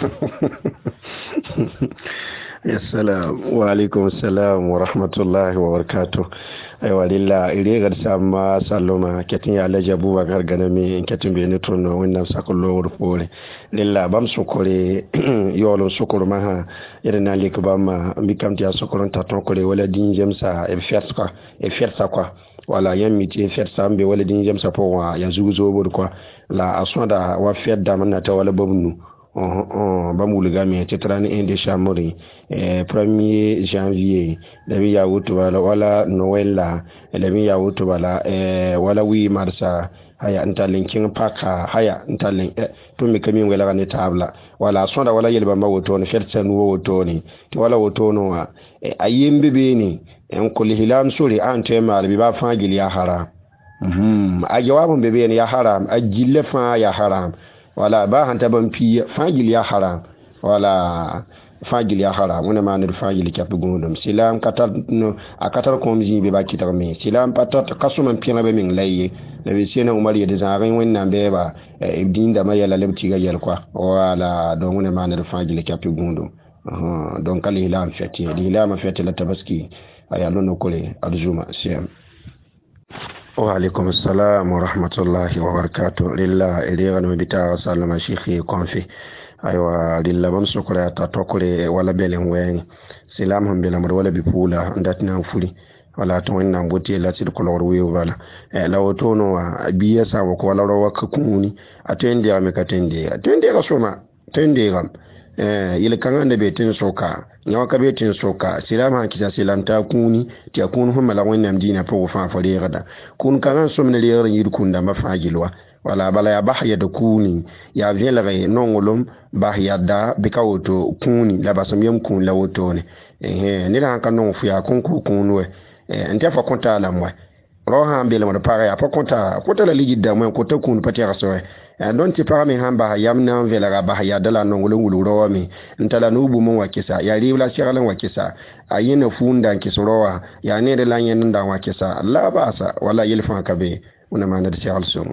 Assalamu wa alaikum assalam wa rahmatullahi wa barakatuh ay walilla ire gar sama salloma ketin ya laja buba garganami ketin be ne tono wannan sakollo wurfore lilla bam sokore yolo sokoro maha ire na lik bam mi kamti ya sokoron ta ton kore wala din jemsa e ferska e fersa kwa wala yammi ti fersa mbe wala din jemsa po wa ya zuguzo bor kwa la aswada wa fedda manna ta wala babnu oh oh bamuluga mi tetrani inde chamori eh premier janvier lebi ya wutu wala wala noella lebi ya wutu wala eh wala wi marsa haya ntalinkin paka haya ntalin eh to mi kami wala ne tabla wala sonda wala yelba ma woto ne fertsan wo woto ni to wala woto no wa ayembe be ni en ko hilam suri an tema bi ba fangil ya haram mhm a jawabun be be ya haram ajille fa ya haram wala ba hanta ban fi fagil ya haram wala fagil ya haram wona manir fagil ka bugundum silam katar no akatar ko mji be ba kitar me silam patat kasuman pina be min laye da be sena umar ya da zarin wannan be ba ibdin da mai lalabci ga yal kwa wala don wona manir fagil ka bugundum don kali hilam fati hilam fati la tabaski ayalo no kole arjuma siyam وعليكم السلام ورحمة الله وبركاته لله إليغن مبتاع سلام شيخي كونفي أيوة لله بمسكرة تتوكل ولا بيلين وين سلام هم بلا مر ولا بيبولا ndатنا فولي wala to wonna mboti la tir ko lor wiyo bala e lawo to no biya sa ko wala ro wak kuni atende ame katende atende ga soma tende gam eh ile kangande be tin soka nyawa ka be tin soka silama kisa silanta kuni ti akunu hum la wonna mdina po fa fa de gada kun kan so min le yar yir kunda mafajilwa wala bala ya bahya da kuni ya velare nongolom bahya da bikawoto kuni la basam yam kun la woto ne eh ni la kan no fu ya kun ku kunwe nte fa konta la mwa roha mbele mo para ya pa konta konta la ligi da mo ko ta kun pati ya so e don ti para mi hamba yamna vela ga ba ya dala no ngulu ngulu ro mi ntala no bu mo wakisa ya ri la shiralan wakisa ayina funda kisorowa ya ne da lan yin da wakisa Allah ba sa wala yilfa ka be una mana da shal sumu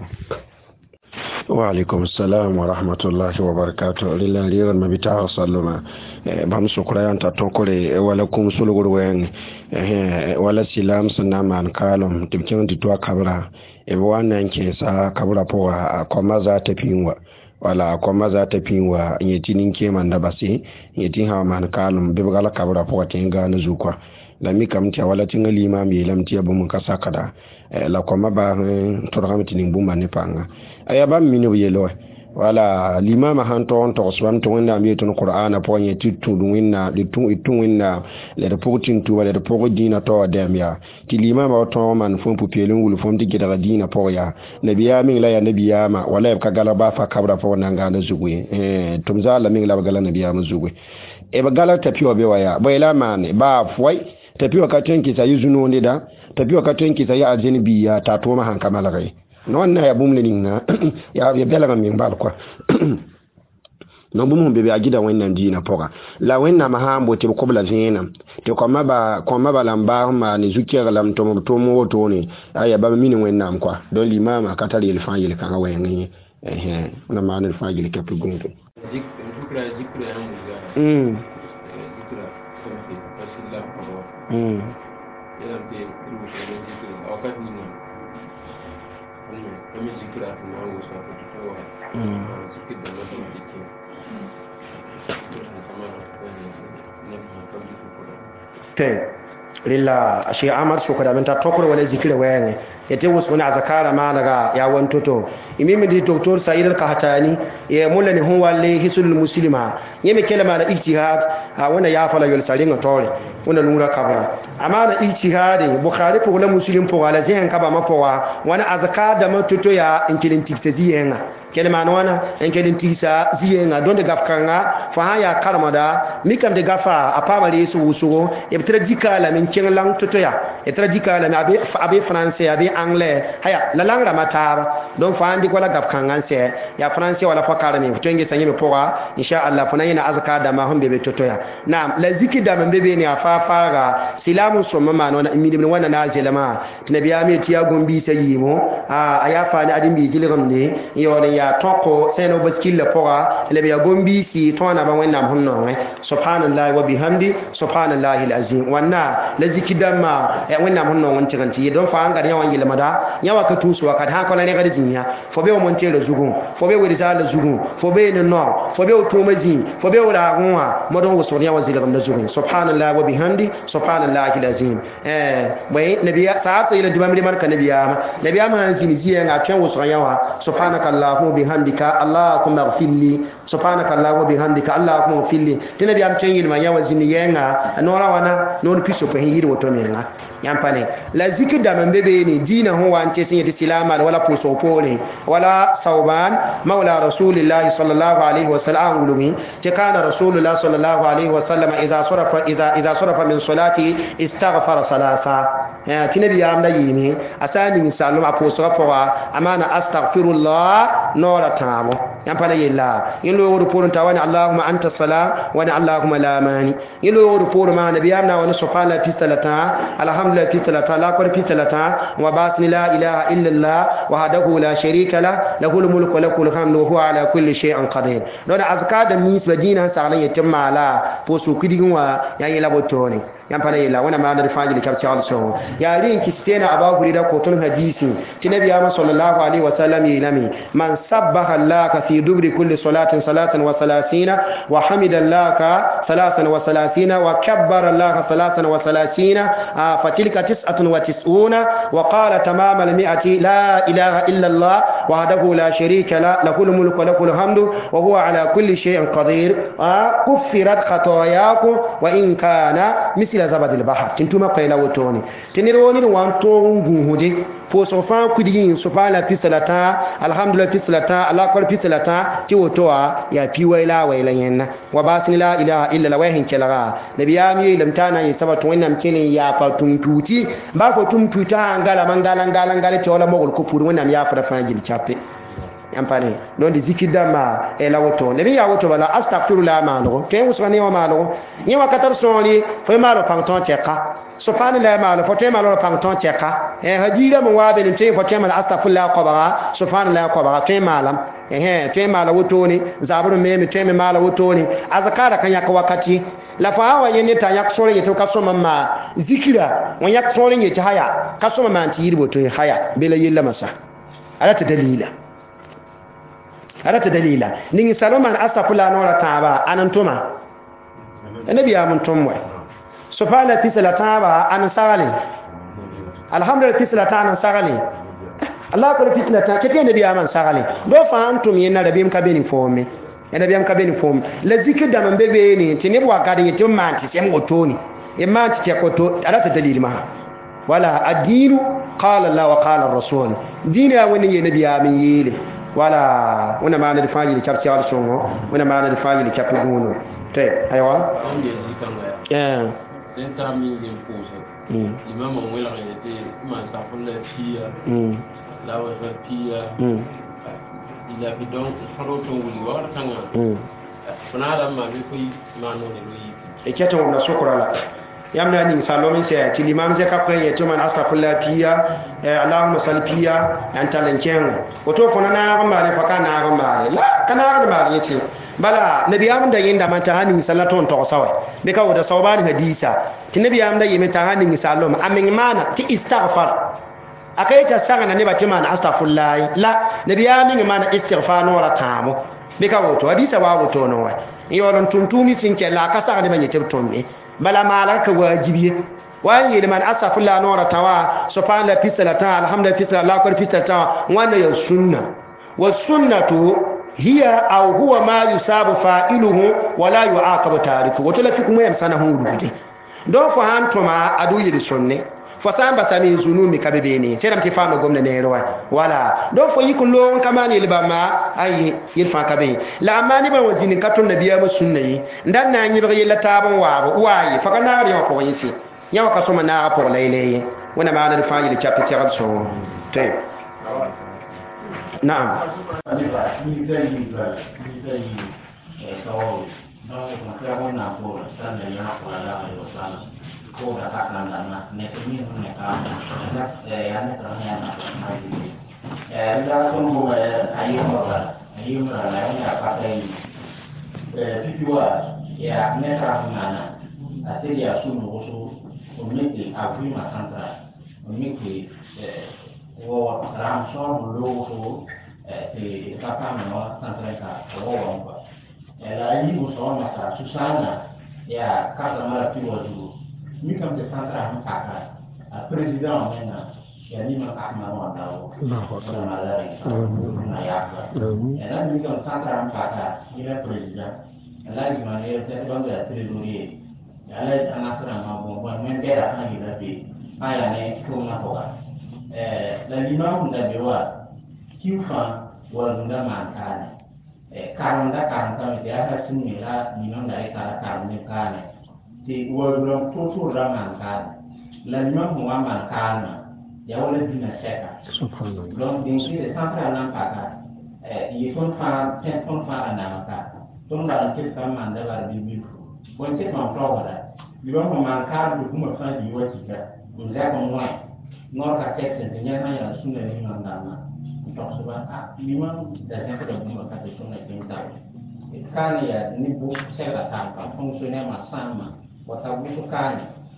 wa alaikum assalam wa rahmatullahi wa barakatuh lillahi liran mabita sallama bam sukurayan ta tokore wala kum sulugur wen wala silam sunaman kalum tibkin ditwa kabra e wannan ke sa kabra po ko maza ta pinwa wala ko maza ta pinwa yetinin ke man da basi yetin ha man kalum be bugala kabra po tinga na zukwa la mi kam ti wala tinga limam yi lam ti abu mun kasa kada la ko maba to ramti ning bumba ne panga aya bam minu yelo wala limama hanto on to swam to wanda mi to qur'ana po nye titu winna de tu itu winna le reporting tu wala report dina to demia ti limama to man fon pupelun wul fon digi daga dina po ya nabiya min la ya nabiya ma wala ka galaba fa kabra po nanga na zugwe eh tumza la min la gala nabiya ma zugwe e ba gala tapiwa be waya ba ila mane ba fwai tapiwa ka tenki sa yuzuno ndida tapiwa ka tenki sa ya ajeni biya ta to ma hankamala gai non na ya bumle ninga ya ya bela ngam mbal kwa no bumu bebe agida wenna ndina poka la wenna mahambo te ko bla zena te ko maba ko maba lamba ma ni zukiya lam to mo to mo to ni aya ba mini wenna am kwa don limama katali el fanyele kanga wenni eh na maana el fanyele ka pugunto zikra zikra amuga mm zikra somfi fasilla ko mm ya be rubu zikra wakati ni kami zikira na usa kutoa zikira na mtiki te lilla shi amar su kada menta tokoro wala zikira wayane yate wasu na zakara malaga ya wantoto imimi di doktor Sa'id al-Qahtani ya mulani huwa li hisul muslima yeme kelama na ijtihad wana ya fala yul saringa tore wana lura kabra amma na ijtihad bukhari ko wala muslim ko wala jehen kaba mapowa wana azkada matoto ya inkilin tiktaziyenga kelama na wana inkilin tisa ziyenga donde gafkanga fa haya karmada mikam de gafa apama le su usugo e tra dikala min cenglang toto ya e tra dikala na abe abe français abe anglais haya la langue mataba donc fa andi ko la gafkanga se ya français wala fakara ni tenge sanye me powa insha Allah fana yana azkada ma hombe be toto ya na la zikida man bebe ni afa fara silamu somma ma no mi wana na jelama nabiya me tiya gombi sayimo a aya fa ni adin bi jilgam ni yone ya toko seno baskilla powa le be gombi si tona ba wenna honno subhanallahi wa bihamdi subhanallahi alazim wanna la zikida ma wenna honno won tiganti don fa anga yawan gilma da yawa ka tusu ka ha kola ne ga dinya fo be mon telo zugun fo be wori sala zugun fo be no no fo be to maji fo be wala gunwa modon waso yawa zilgam da zugun subhanallahi wa bihamdi subhanallahi alazim eh bai nabiya sa'atu ila dimam marka nabiya nabiya ma jini jiya ga kan waso yawa subhanakallahumma bihamdika allahumma ighfirli subhanakallahumma bihamdika allahumma ighfirli tinabi am cengil ma yawa jini yenga nora wana non piso ko hiri woto menga yampane la zikir da man bebe ni dina ho wante sin yati silama wala puso pole wala sauban maula rasulillahi sallallahu alaihi wasallam ulumi te kana rasulullah sallallahu alaihi wasallam idha sarafa idha idha sarafa min salati istaghfara salasa ya tinabi am da yini asani misalu apuso powa amana astaghfirullah nora tamo yampane yella yelo wodo poro tawani allahumma anta salam wa allahumma la mani yelo wodo poro ma nabiyana wa subhanallahi tisalata alhamdulillah tisalata la qad tisalata wa basni la ilaha illa allah wahdahu la sharika la lahul mulku wa lahul hamdu wa huwa ala kulli shay'in qadir don azka da mi madina sa'alan yatimma la poso kidigwa yayi labotone yam pa la wana ma da fajili kap chal so ya rin kistena aba hurira ko tun hadisi ti nabi ya sallallahu alaihi wasallam yilami man sabbaha allah fi dubri kulli salatin salatan wa salasina wa hamida allah salatan wa salasina wa kabbara allah salatan wa salasina fatilka tis'atun wa tis'una wa qala tamama al mi'ati la ilaha illa allah wahdahu la sharika la lahul mulku wa lahul hamdu wa huwa ala kulli shay'in qadir kuffirat khatayakum wa in kana misla zabadil bahr tintuma qayla wotoni tinir woni wan to nguhude fo so fa kudi so fa la tisalata alhamdulillah tisalata ala kor tisalata ti wotoa ya pi waila waila yenna wa basin la ilaha illa la wahin kelaga nabiya mi lamtana yi sabatu wannan kinin ya fa tuntuti ba ko tuntuta ngala mangala ngala ngala ti wala mogol ko pur wannan ya fa fa jil chappe yampane don di zikidama e la woto ne ya woto bala astaghfirullah ma no ke usmani wa ma no ni wa katar soli fo ma ro pangton cheka subhanallah ma no fo te ma ro pangton cheka e hadira mo wa be ni te fo te ma astaghfirullah ko ba subhanallah ko ba te malam e he te ma la woto ni zaburu me mi te me ma la woto ni azkara kan yak wakati la fa wa yene ta yak sore yeto kaso mamma zikira won yak sore yete haya kaso mamma anti yirbo to haya bela yilla masa ala ta dalila arata dalila ningi saloman astafula nora taba anantuma annabi ya mun tumwa subhana tisala taba an sagale alhamdulillah tisala ta an sagale allah ko tisala ta ke nabi ya man sagale do fa antum yena rabim ka beni fomi nabi am ka beni fomi la zikir da man bebe ni tinibu akade yitum manti sem gotoni e manti te ko to arata dalil ma wala adinu qala allah wa qala ar-rasul dina wani nabi ya min yile wala una maana di faji di chapti wala songo una maana di faji di chapti gono te aywa eh denta mi ngi poso imam mo wala ngete ma sa fulla pia la wa pia ila bidon faro to wuli wala tanga fana da ma bi fi ma no ne yi e keto na sokorala yamna ni salomin sai ti limam je ka kwen yeto man astaghfirullah piya allahumma salli piya anta lanken wato fona na ga mare fa kana ga mare la kana ga mare yace bala nabi am da yinda man ta hanin sallaton to sawai be ka wada sawbani hadisa ti nabi am da yimi ta hanin sallom amin mana ti istighfar akai ta sanga ne ba ti mana astaghfirullah la nabi am ni mana istighfar no ra tamo be ka wato hadisa wa wato no wa yoron tuntumi sinke la ka sanga ne ban yete tonne bala malaka wajibiye wani da man astaghfirullah nora tawa subhana fisalata alhamdulillah fisalata ko fisalata wannan ya sunna wa sunnatu hiya aw huwa ma yusabu fa'iluhu wa la yu'aqabu tariku wato la fikum yam sana hungu dukute do fa hantuma aduyi di sunne fa samba sami zunumi kabebe ne sai da mke fama gomna ne rowa wala do fo yikullo kama ne libama ayi yirfa kabe la amani ba wazini katun nabiya mu sunnayi ndan na nyi bari la taban wa wayi fa kana riyo ko yisi yawa ka soma na ko layle wana ma da faji da chapter tiral so te na'am ni zai ni zai eh to no ko ka na ko san da ya ko la wa sana ko da ka nan na ne ni ne ka na eh ya ne ta ne na eh la ko mo ayi mo la ayi mo la ya ka dai eh tiwa ya ne ka na na ate ya su mo so o me ke avi ma santra o me ke eh wo ram so lo so eh te ka ka no santra ka wo wo ko eh la yi mo so na ka susana ya ka da mara tiwa du mi kam de santra am kaka a president mena ya ni ma akma wa dawo na ko na la ri na ya ka ya mi kam santra am kaka ni la president la ri ma ne te ba ga trezorier ya la ana sara ma bo bo men de ra ha ni la bi aya ne ko na ko eh la ni ma mun da be wa kifa wa nda man kana eh kan da kan ta mi ya ha sun ni la ni non da ka ka ni kana ti wala to to raman kan la nyama mo man kan ya wala dina seka subhanallah long din ki de santra nan paka eh yi ton fa ten ton fa ana ka ton da ke ka man da bar bi bi ko ke ma pro wala bi ba mo man kan du kuma fa di wa ti ka mun za ko mo ngor ka tek sen nya na ya sunna ni man da ma to so ba a ni ma da ta ko mo ka te sunna tin ta kan ya ni bu seka ta ka fungsione ma sama wata butukani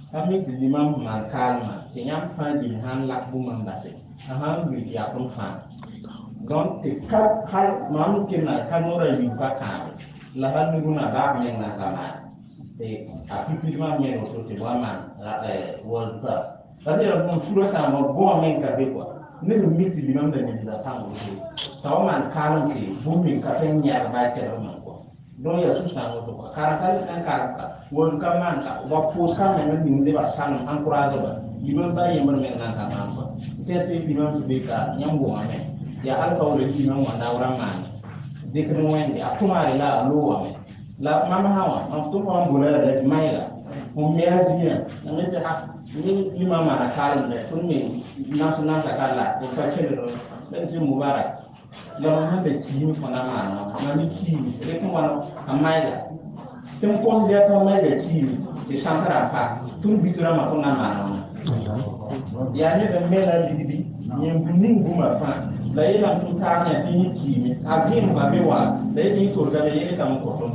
ami ti limam man kalma ti nyam fa di han lak bu man base han wi ya kun fa donc te ka hal man ke na kanora yu ka ka la hal ni guna ba men na sama te a typiquement men so te wa man eh world cup tadi la mon sura sa mo bo men ka be quoi ne le miti limam da ni da tango taw man kalon ti bu min ka ten nya ba te man ko don ya su sa mo to ka ka kan ka won ka man ka wa pos ka men ni de ba san encourage ba ibon ba yemar men nan ka man ko te te limam be ka nyam go ame ya al ka wala limam wa na wara man de kan wende atuma la lo wa me la mama hawa am to ko mbula da maila mo me aziya na me ta ni limam na kalon ne tun me nasu nan ka kala de ka chere do ben ji mubarak la ma be ci mi fana ma na ni ci re ko wa amaila tem ko dia ko ma de ci de sankara pa tun bitura ma ko na ma na ya ne be mela bibi ni mbuni nguma fa la ila tun ta na ti ni ci mi a bi mu ba be wa da ni to da ye ta mo ko ton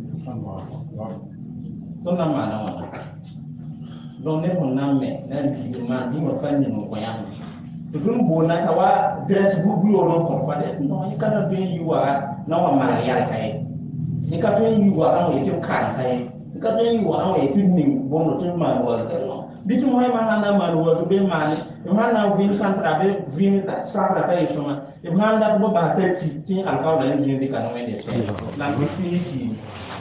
to na ma na wa don ne mo na me na bi ma di mo fa ni mo ko ya tudun bona ta wa dress bu bu yo non ko fa de no ni kana be yuwa na wa ma ya kai ni ka be yuwa an we tin kan kai ni ka be yuwa an we tin ni bono tin ma wa ka no bitu mo ma na ma wa be ma ni e ma na win santra be win santra kai so ma e ma na bo ba ta ci tin al ka da ni ni ka no wende se la ko ci ci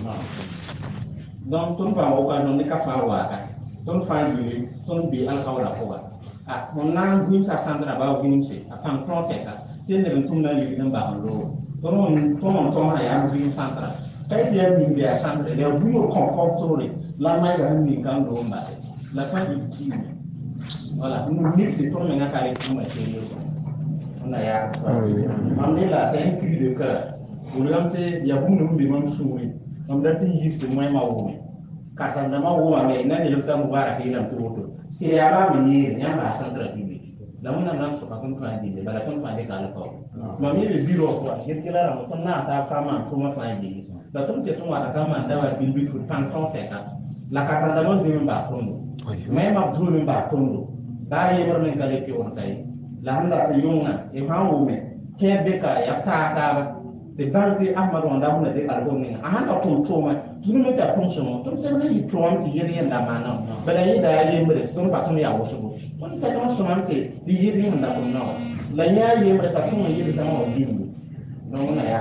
donc ton pa o ka no ni ka fa wa ka ton fa ni ton bi al ka wa ko wa ah mon nan guin sa sandra ba guin se a pan proteka tin ne tum na yi nan ba lo to mon to mon to ma ya guin sandra kai dia min dia sandra le bu yo comfortable la mai ga ni kan do ma la fa di ti voilà nous ni c'est pour me na kale tu ma che yo on a ya mam ni la c'est un cri de cœur pour l'amte ya bu no bi mam suwi mam da ti yi c'est moi ma wo ka ta na ma wo ma me na ni lu ta mubarak ila tu to si ya ba mi ni ya ba sandra bibi la muna nan so ka kun fa di ba la kun fa di ka la ko ma mi be biro ko a yer kila ra mo na ta fa ma so ma fa di la tun ke tun wa ta ma da wa bibi fu tan ton se ka la ka ta da mo di ba tondo mai ma du mi ba tondo da ye mer men ka le ki on kai la handa ta yunga e ha wo me ke be ka ya ta ta de banti ahmad wanda mun de ka go ni a handa tun to ma tun me ta tun so mo tun se ne yi prom ti yer yanda ma na bala yi da ye mere tun ba tun ya wo so wani ta kama somante di yiri mun da kun nawa la nya yi mere ta tun yiri ta ma di no na ya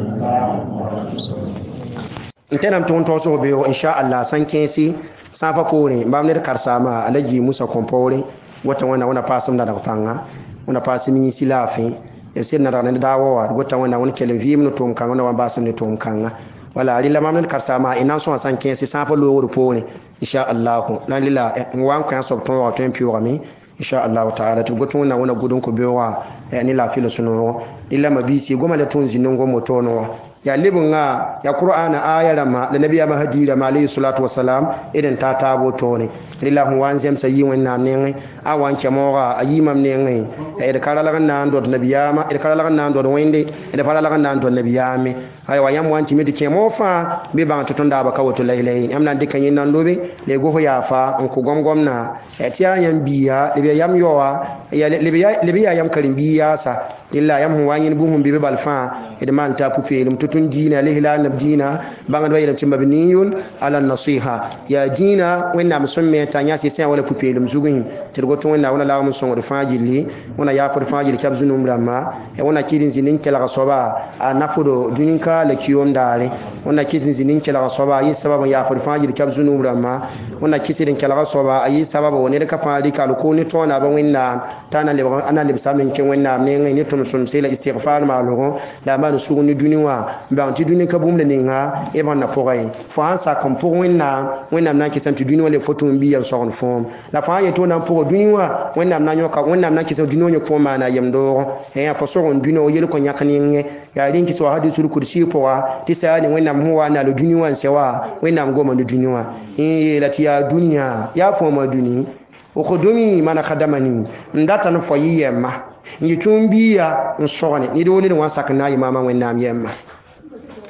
intenam tun to so be insha Allah san kensi safa kore ba ne karsama alaji musa kompore wata wana wana pasum da daga fanga wana pasimi silafi e sirna da dawo wa wata wana wani kelen vim no tum kan wana basum ne tum kan wala alila mamne karsama ina so san kensi safa lo wor pone insha Allah na lila wan kan so ton wa ton piwa mi insha Allah ta'ala to gotun na wana gudun ko bewa ni la filo suno illa mabisi goma le tun zinin go motono ya libunga ya qur'ana ayara ma da nabiya ma hadira ma alayhi salatu wassalam idan ta tabo to ne lillahi wa anzam sayyi wa inna ne a wanke moga ayimam ne ne e da kala lagan nan do nabiya ma e kala lagan nan do wende e da kala lagan nan do nabiya mi ay wa yam wanti mi dike mo fa be ban to tonda ba kawoto laylay am nan dikan yin nan dobe le go ya fa on ko gom gom na e tiya yam biya le yam yowa ya le biya yam karim biya sa illa yam wanyin buhum bi balfa e da man ta pufe lim tutun dina lihla nabdina bangan waylam ci mabniyun ala nasiha ya dina wenna musumme ta nyati sen wala pufe lim zugun tirgoto wenna wala lawo musun do fajili wala ya fur fajili kabzunum ramma e wala kidin zinin kala soba anafudo duninka la kiyom dare wala kidin zinin kala soba yi sababu ya fur fajili kabzunum ramma wala kidin kala soba yi sababu woni ka fali kala ko ni tona ba wenna tana le ana le samin ken wenna ne ni to sum sela istighfar ma lo la ma su ni duniwa ba ti duni ka bum le ninga e ban na fogai fo an sa kom pour wenna wenna na ki santi duniwa le foto mbi ya so form la fa ye to na pour duniwa wenna na nyoka wenna na ki santi duniwa fo ma na yemdo e ya faso on duniwa yel ko nyakani nge ya rinki so hadisul kursi powa ti sa ni wenna huwa na lo duniwa sewa wenna ngoma no duniwa e la ti ya dunia ya fo ma duni o kodumi mana khadamani ndata no foyi yemma ni tumbiya nsogane ni do ni wan sakna imama wennam yemma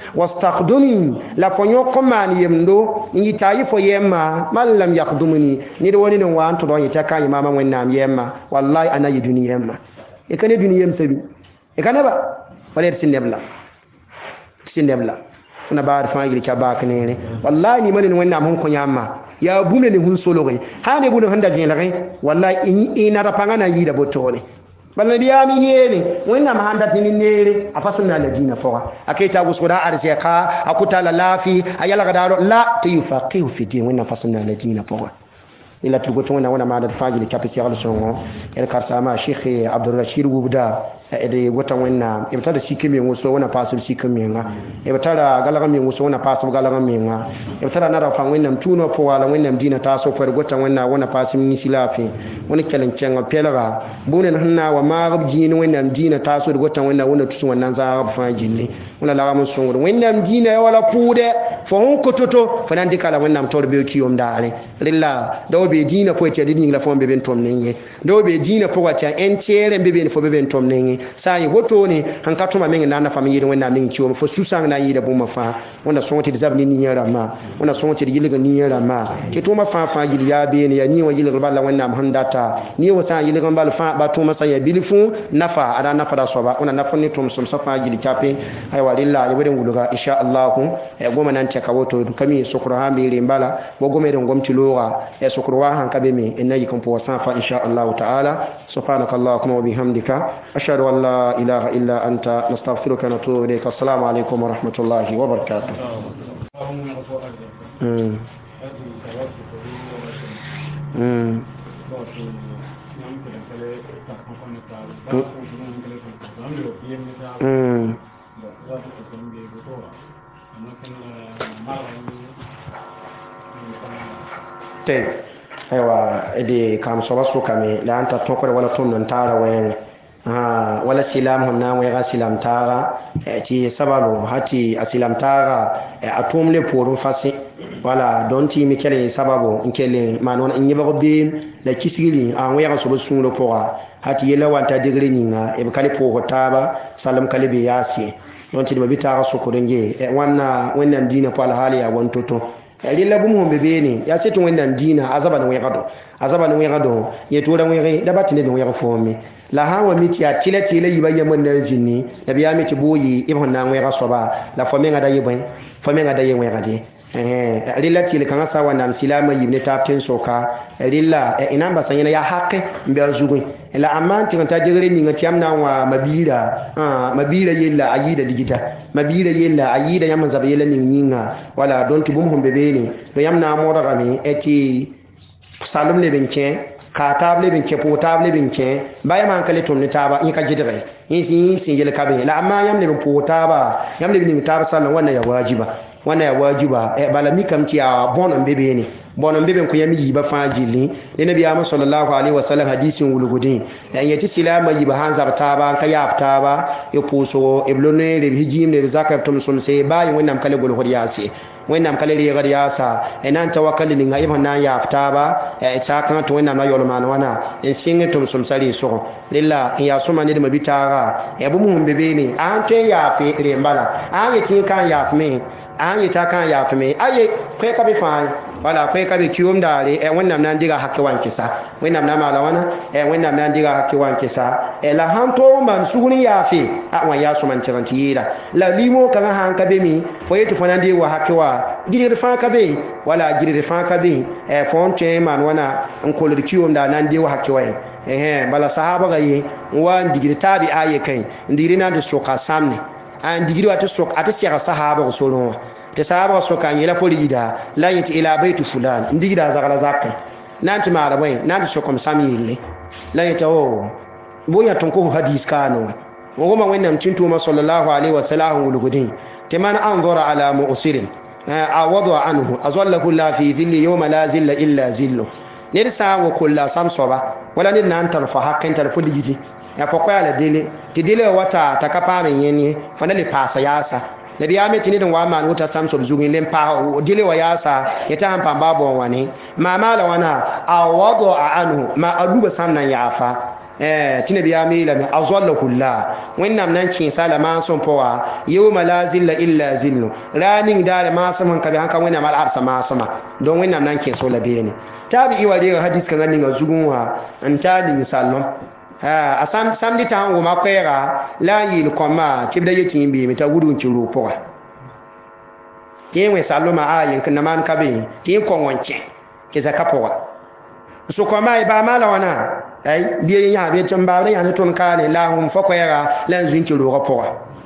wastakhdumi la fonyo koman yemdo ni tayi fo yemma man lam yakhdumuni ni do woni no wanto do yita kan mama wonnam yemma wallahi ana yi duniya yemma e kane duniya yem sabi e kana ba wala tinebla tinebla una baar faangiri ca baak nene wallahi ni manen wonnam hon ko nyamma ya bune ne hun solo gai ha ne bune handa jin la gai wallahi ina rapanga na yida botone balla biya mi yene wonna ma handa tin nere afasuna la dina foga akaita gusura arje ka akuta la lafi ayala gadaro la tuyfaqihu fi din wonna fasuna la dina foga ila tugoto wonna wona ma da fajili kapiti ala songo el karsama sheikh abdul rashid wubda ede wota wonna e bata da sikemi ngoso wona pasul sikemi nga e bata da galaga mi ngoso wona pasul galaga mi nga e bata na rafa wonna tuno po wala wonna dina taso fer gota wonna wona pasim ni silafi wona kelen cenga pelaga bunen hanna wa magab jini wonna dina taso gota wonna wona tusu wonna za fa jinni wona la mun songo wonna dina wala pude fo hon ko toto fa nan dikala wonna to be kiyom dare lilla do be dina po ti dini la fo be ben tom nenye do be dina po wa ta en tiere be ben fo be ben tom nenye sai woto ne han ka tuma men na na famille wonna min ciwo fo susang na yi da buma fa wanda sonti da zabni ni yara ma wanda sonti da yiliga ni yara ma ke tuma fa fa gili ya be ne ya ni wa yiliga balla wonna man data ni wa sa yiliga bal fa ba tuma sa ya bilifu nafa ada nafa da soba wanda nafa ni tum sum safa gili chape ay walilla ya wedin guluga insha Allah e goma nan ce ka woto kami sukuru ha mi rimbala bo gome don gomti loga e sukuru wa han kabe mi enayi kan po sa fa insha Allah ta'ala subhanakallahumma wa bihamdika ashhadu an لا إله إلا أنت نستغفرك ونتوب إليك السلام عليكم ورحمة الله وبركاته امم امم طيب ايوا ادي كام سواسو كامي لا انت توكر ولا تون نتارا وين ha wala silam honna wa ga silam tara ti sababu hati asilam tara atumle poru fasi wala donti mi kele sababu nkele manon in yeba be la kisiri an wa ga so sunlo pora hati yela wanta digri ninga e kale po taba salam kale be yasi donti be bitara so ko denge wanna wannan dina fa hali ya wantoto rilla bum hombe beni ya setu wannan dina azaba na wa gado azaba na wa gado ye to da wa da batine da wa fomi la hawa miti ya tile tile yiba yamman na jinni da biya miti boyi ibn nan wai rasoba la fomenga da yiban fomenga da yiban gade eh rilla tile kan sa wannan silama yibne ta tin soka rilla ina ba sanya ya hakke mbiya zugun la amma tin ta jigire ni ngati amna wa mabira ah mabira yella ayida digita mabira yella ayida yamman zaba yella ni nyinga wala don tubum hombe beni do yamna moda gami eti salum le benche ka table bin ke po table bin ke baye man kale ton taba in ka jidire in sin sin yele kabe la amma yam ne po taba yam ne bin taba sallan wannan ya wajiba wannan ya wajiba e bala mi kam ci a bonon bebe ne bonon bebe ko yami yiba fajili ne nabi amma sallallahu alaihi wasallam hadisin wulugudin dan yati silama yiba han zabtaba ka yaftaba e poso e blonne de hijim de zakat tum sun se baye wannan kale gol hodiyasi wannan kale ri gari yasa enan tawakkali ni ngai man ya aftaba e sakan to wannan yolo man wana en singe tum sum sali so lilla ya suma ne de mabitara e bu mum bebe ne an te ya fe re mbala an yi kan ya fe an yi ta kan ya fi mai aye kai ka bi fa wala kai ka bi kiwum dare eh wannan nan diga hakke wanke sa wannan nan mala wana eh wannan nan diga hakke wanke sa eh la hanto man suguni ya fi a wan ya su man tiranti yira la limo kan han ka be mi fo yetu fana ndi wa hakke wa gidir fa ka be wala gidir fa ka be eh fonte man wana an kolir kiwum da nan ndi wa hakke wa eh bala sahaba ga yi wan digir tabi aye kai ndiri nan da soka samne an digiri wata sok ata tiya sahaba ko solo te sahaba so kan yela polida la yiti ila baitu fulan ndigida zakala zakai nanti mara boy nanti sokom samile la yita o boya tonko hadis kano ngoma wannan cintu ma sallallahu alaihi wasallam wulugudin te man anzura ala mu'sirin awadu anhu azallahu la fi dhilli yawma la zilla illa zillu nirsa wa kullu samsoba wala nin nan tarfa hakkan tarfu digiti ya fokoya la dele ti dele wata takapare yeni fanale pasa yasa nabi ame tini don wa man wuta samso zugin lem pa dele wa yasa yata hampa babo wani ma mala wana awado anhu ma aduba sannan yafa eh tine biya mi la mi azalla kullah wannam nan kin salama son powa yawma la zilla illa zillu ranin dare ma saman kabi hanka wannam al arsa ma sama don wannam nan kin so la bene tabi iwa de hadis kan ngani ngazugunwa an tali sallam ha asam samdi tango makwera la yil koma kibda yeti bi mi ta gudun ciru powa tienwe saloma ayin kan man kabe tien ko wonche ke zakapowa so koma ba mala wana ay biye ya be tambare ya ne ton kane la hum fakwera lan zin ciru powa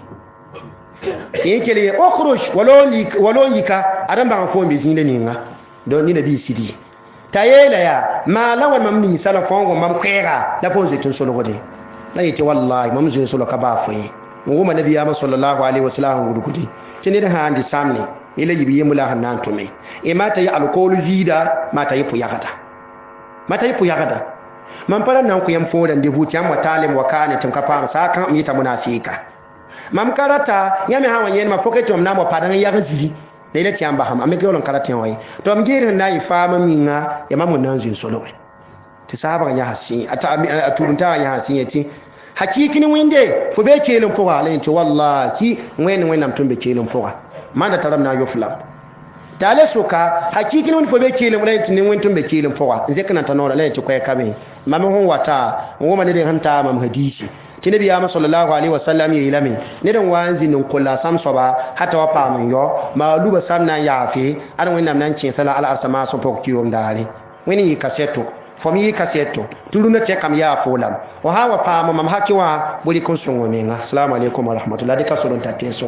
tien kele okhruj walon walon yika adam ba ko mbi zinde ninga don ni nabi sidi tayela ya mala wa mamni sala fongo mam kwera la ponze tun solo gode la yiti wallahi mam zin solo ka ba fuyi nguma nabi ya sallallahu alaihi wasallam gudugudi tini da handi samni ile yibi yemula hanan to me e mata ya alkohol zida mata yi fuyakata mata yi fuyakata man fara nan ku yam fodan de buti am watalim wa kana tum kafa sa kan mi ta munafika mam karata yame hawa yen ma poketom na mo padan ya gazi ne le tiamba ham ame golon karata wai to am gere na ifama minga ya mamun nan zin solo ti sahaba ya hasin ata aturunta ya hasin yati hakikini winde fu be kelin fuwa len to wallahi wen wen nam tumbe kelin fuwa manda taram na yo flam tale suka hakikini won fu be kelin len tin wen tumbe kelin fuwa zekana tanora len to koy kabe mamu hon wata ngoma ne de hanta mam hadisi tini biya ma sallallahu alaihi wasallam yi lami ne dan wanzi nin kula sam soba hata wa pamun yo ma duba sam nan yafi an wen nam nan cin sala al asma so pok kiwom dali wen yi kaseto fomi yi kaseto tuluna te kam ya folam wa hawa pamu mam hakiwa buri kun sungo menga assalamu alaikum wa rahmatullahi de kasudon tateso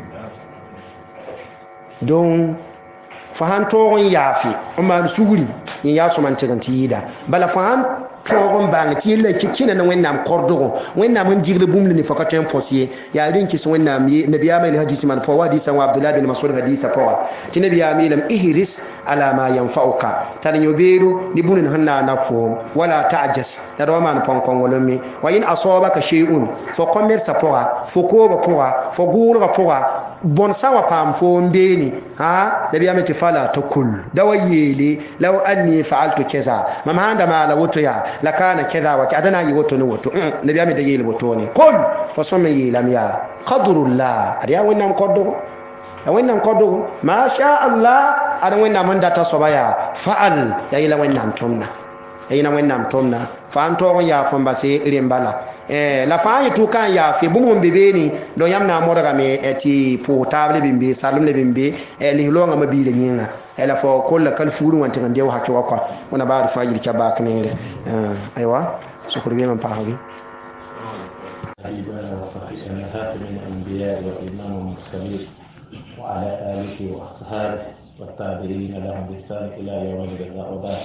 don fahan toron yafi umma suguri yin ya so man tigantida bala fahan toron bang ti le kikina na wennam kordogo wennam on jigre bumle ni fakaten posier ya rinki so wennam nabiya mai hadisi man fa wadi san abdullah bin mas'ud hadisa fa ti nabiya mai lam ihris ala ma yanfa'uka tan yoberu ni bunin hanna na fo wala ta'jas da do man pon kon wolomi wa in asabaka shay'un fo kommer sapora fo ko ba pora fo guru ba pora bon sawa pam fo ndeni ha nabiya mai fala to kul dawayele law anni fa'altu kaza mam handa ma la woto ya la kana kaza wa adana yi woto ni woto nabiya mai da yele woto ne kul fo somme yi lam ya qadrullah ariya wonnam koddo wonnam koddo ma sha Allah adan wonnam man data sobaya fa'al ya ila wonnam tumna ina wonnam tumna fa an to ya fo mbase rimbala eh la fa yi tu kan ya fi bumum bebeni do yamna modaga me eti potable bimbe salum le bimbe e li longa mabile nyinga ela fo kolla kal furu wante ngande wa hakki wakko wona baadu fajiri ca bak nere eh aywa sukuru be man paawi من الأنبياء وإمام المرسلين وعلى آله وأصحابه والتابعين لهم بإحسان إلى يوم الجزاء والدار.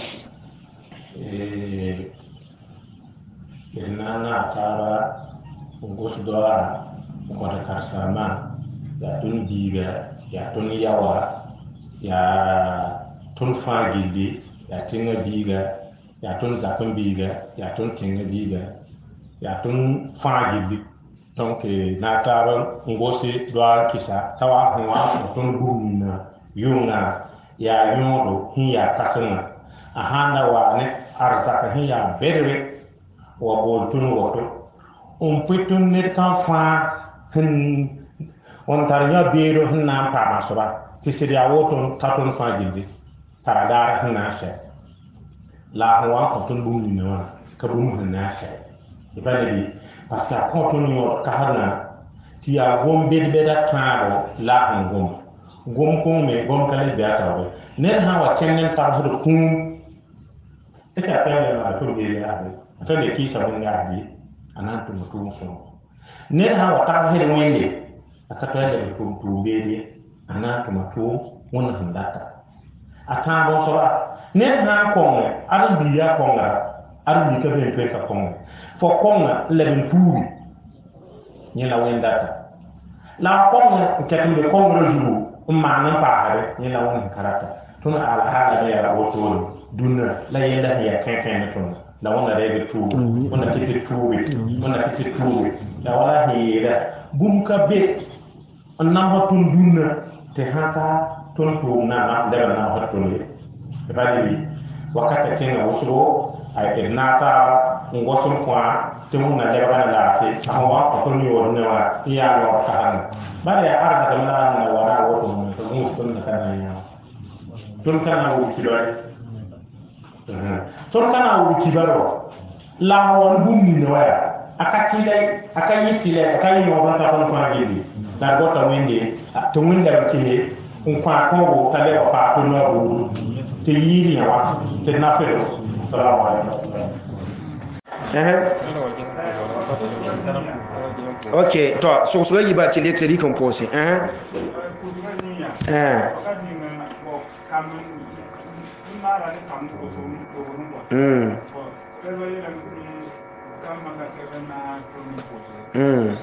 إننا ترى ngos doa ko ta kasama ya tun diga ya tun yawa ya tun fagidi ya tinga diga ya tun zakon biga ya tun tinga diga ya tun fagidi donc na tara ngosi doa kisa tawa hwa tun gumna yunga ya yodo hiya kasama ahanda wa ne arzaka hiya bedre wa bol tun woto on pitun ne kan fa hin on tarnya biro hin na pa masoba tisiri awoto tatun fa jindi taradara hin na she la hawa ko tun bum ni na ka bum hin na she ibali parce que ko tun yo ka hana ti ya gom be be da taro la han gom gom ko me gom kale be ata we ne ha wa kennen ta hu kum e ka pele na to be ya be to le ki sa bun ya bi anan to mutum so ne ha wa ta hele wende akatwele to to bebe anan to mutum wona handata ata bo so ne ha ko aran biya ko ngara aran bi ka be pe ka ko fo ko na le bin tuwi ni la wendata la ko na ke tin be ko ngoro juru umma nan pa hare ni la won karata tuna ala hala ya woto dunna la yenda ya kan kan to la wona rebe tu wona tete tuwe wona tete tuwe la wala hira bum ka be annam hatun dunna te haka ton tu na na dara na hatun le bali wakati tena usro ay ke nata ngosum kwa temu na leba na la se awa ko ni won na wa ya lo ka han bare ya arda da na na wara wo to to mu tun da kana ya tun kana wo ki dole tun kana wo ki baro la won bum ni wa akati dai akayi tile akayi no ba ta kon kwa gidi da go ta wende to wenda ki ne un kwa ko wo ta le pa to no wo te yiri ya wa te na fe salamu alaikum ok to so so yi ba ti le tiri compose eh eh mm mm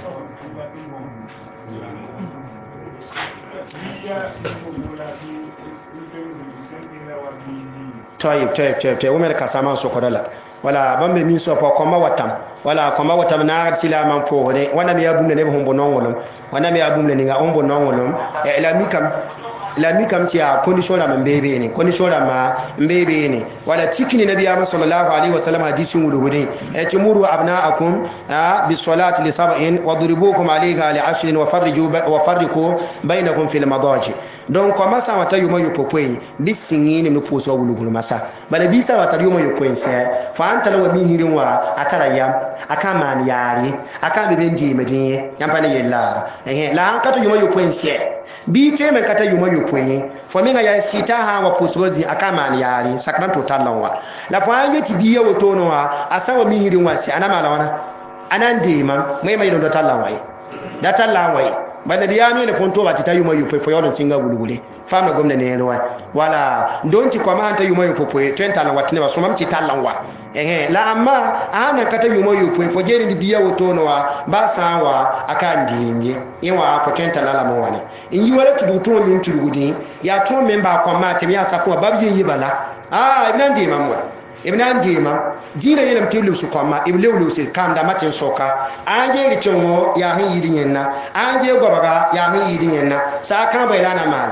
طيب طيب طيب طيب ومر كسامان سوكودلا wala bambe min so fa koma watam wala koma watam na tila man fo ne wana mi abum ne hombo non wolom wana mi abum ne nga hombo non wolom e la mi kam la mi kam tia condition la mbebe ni condition la ma mbebe ni wala tikini nabi ya sallallahu alaihi wasallam hadisin wuduhudi e timuru abnaakum bi salati li sab'in wadribukum alayha li ashrin wa fariju wa farriqu bainakum fil madaji donc comment ça wata yuma yopopoi bisingini no poso wulugulu masa bala bisa wata yuma yopoi se fa anta lawa mi hirin wa akara yam akama ni yari akama be ndi medin yampa ne yella eh la an kato yuma yopoi se bi te men kata yuma yopoi fo mi nga ya sita ha wa posozi akama ni yari sakran total lawa la fa yeti biya woto no wa asawa mi hirin wa se anama lawana anande man mai mai do talawa da talawa bana biya no ne fonto ba ta yuma yupo fo yoro tinga gulugule fama gomna ne no wala donti kwa manta yuma yupo fo tenta na watne ba sumam ti talanwa ehe la amma ana kata yuma yupo fo jeri ndi biya woto no wa ba sawa akandinje iwa ko tenta la la mo wani inyi wala tudu to min tudugudi ya to memba kwa mate mi asafu babje yibala ah ibn ndi mamwa ibn ndima jira yelam tilu su kwama iblewlu se kamda matin soka anje richomo ya hin yidin yenna anje gobaga ya hin yidin yenna sa kan baylana mala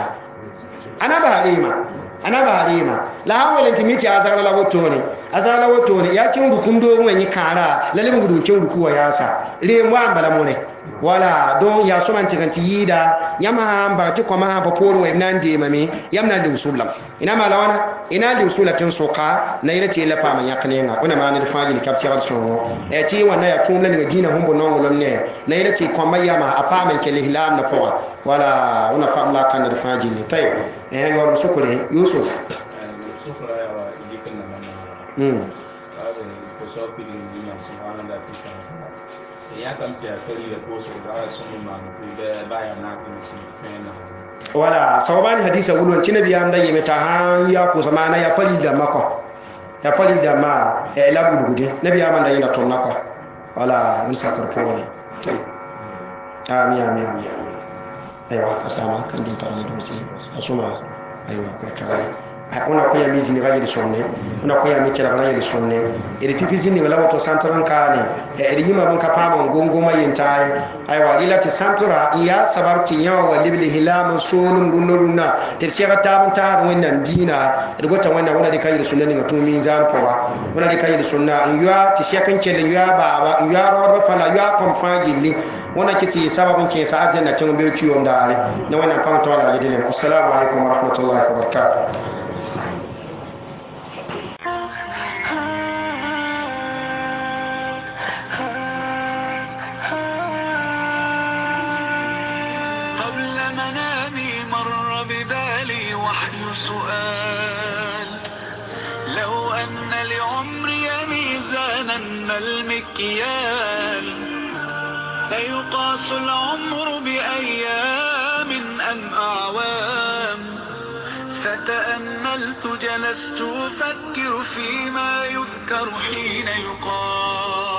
ana ba halima ana ba halima la hawele timiti azara la wotoni azara la wotoni ya kin rukundo wenyi kara lalle ngudu kin rukuwa yasa le mwamba mone wala don ya so man tiganti yida yama amba ti ko ma ba poro we nande mami yamna de usulam ina malawana ina de usulatin soka na ina ti la fama yaknenga ona ma ne faji ni kapti wal so e ti wana ya tunla ni gina humbo nongo ne na ina ti ko ma yama apama ke lihlam na fo wala una famla kan de faji ni tay e ngor sukure yusuf yusuf la ya wa dikin na mama mm ade ko so pidi ni na subhanallah ta ya kan ta kali da ko so da sun ma ku da baya na kun shi fena wala sawban hadisa wulon tinabi am da yemeta han ya ko zamana ya fali da mako ya fali da ma e labu gude nabi am da yina ton nako wala musa ko ko ne amin amin amin aywa asama kan dun ta ne dosi asuma aywa ko kawai ona ko ya mizi ni gaje sonne ona ko ya mikira gaje sonne ere pipizi ni wala to santoran kane ere yima bon kapama gongo mayenta ay wa ila ti santora iya sabar ti nyawa wa libli hilam sunum dunuruna ter chega tabun ta wannan dina ere gota wannan wala de kaje sunne ni to mi zan ko ba wala de kaje sunna yuwa ti shekan chele yuwa baba yuwa ro fala yuwa kom fajili wana kiti sababun ke sa ajanna tan be ciwo ndare na wannan fanta wala jidin assalamu alaikum wa rahmatullahi wa barakatuh المكيال فيقاس العمر بأيام أم أعوام فتأملت جلست أفكر فيما يذكر حين يقال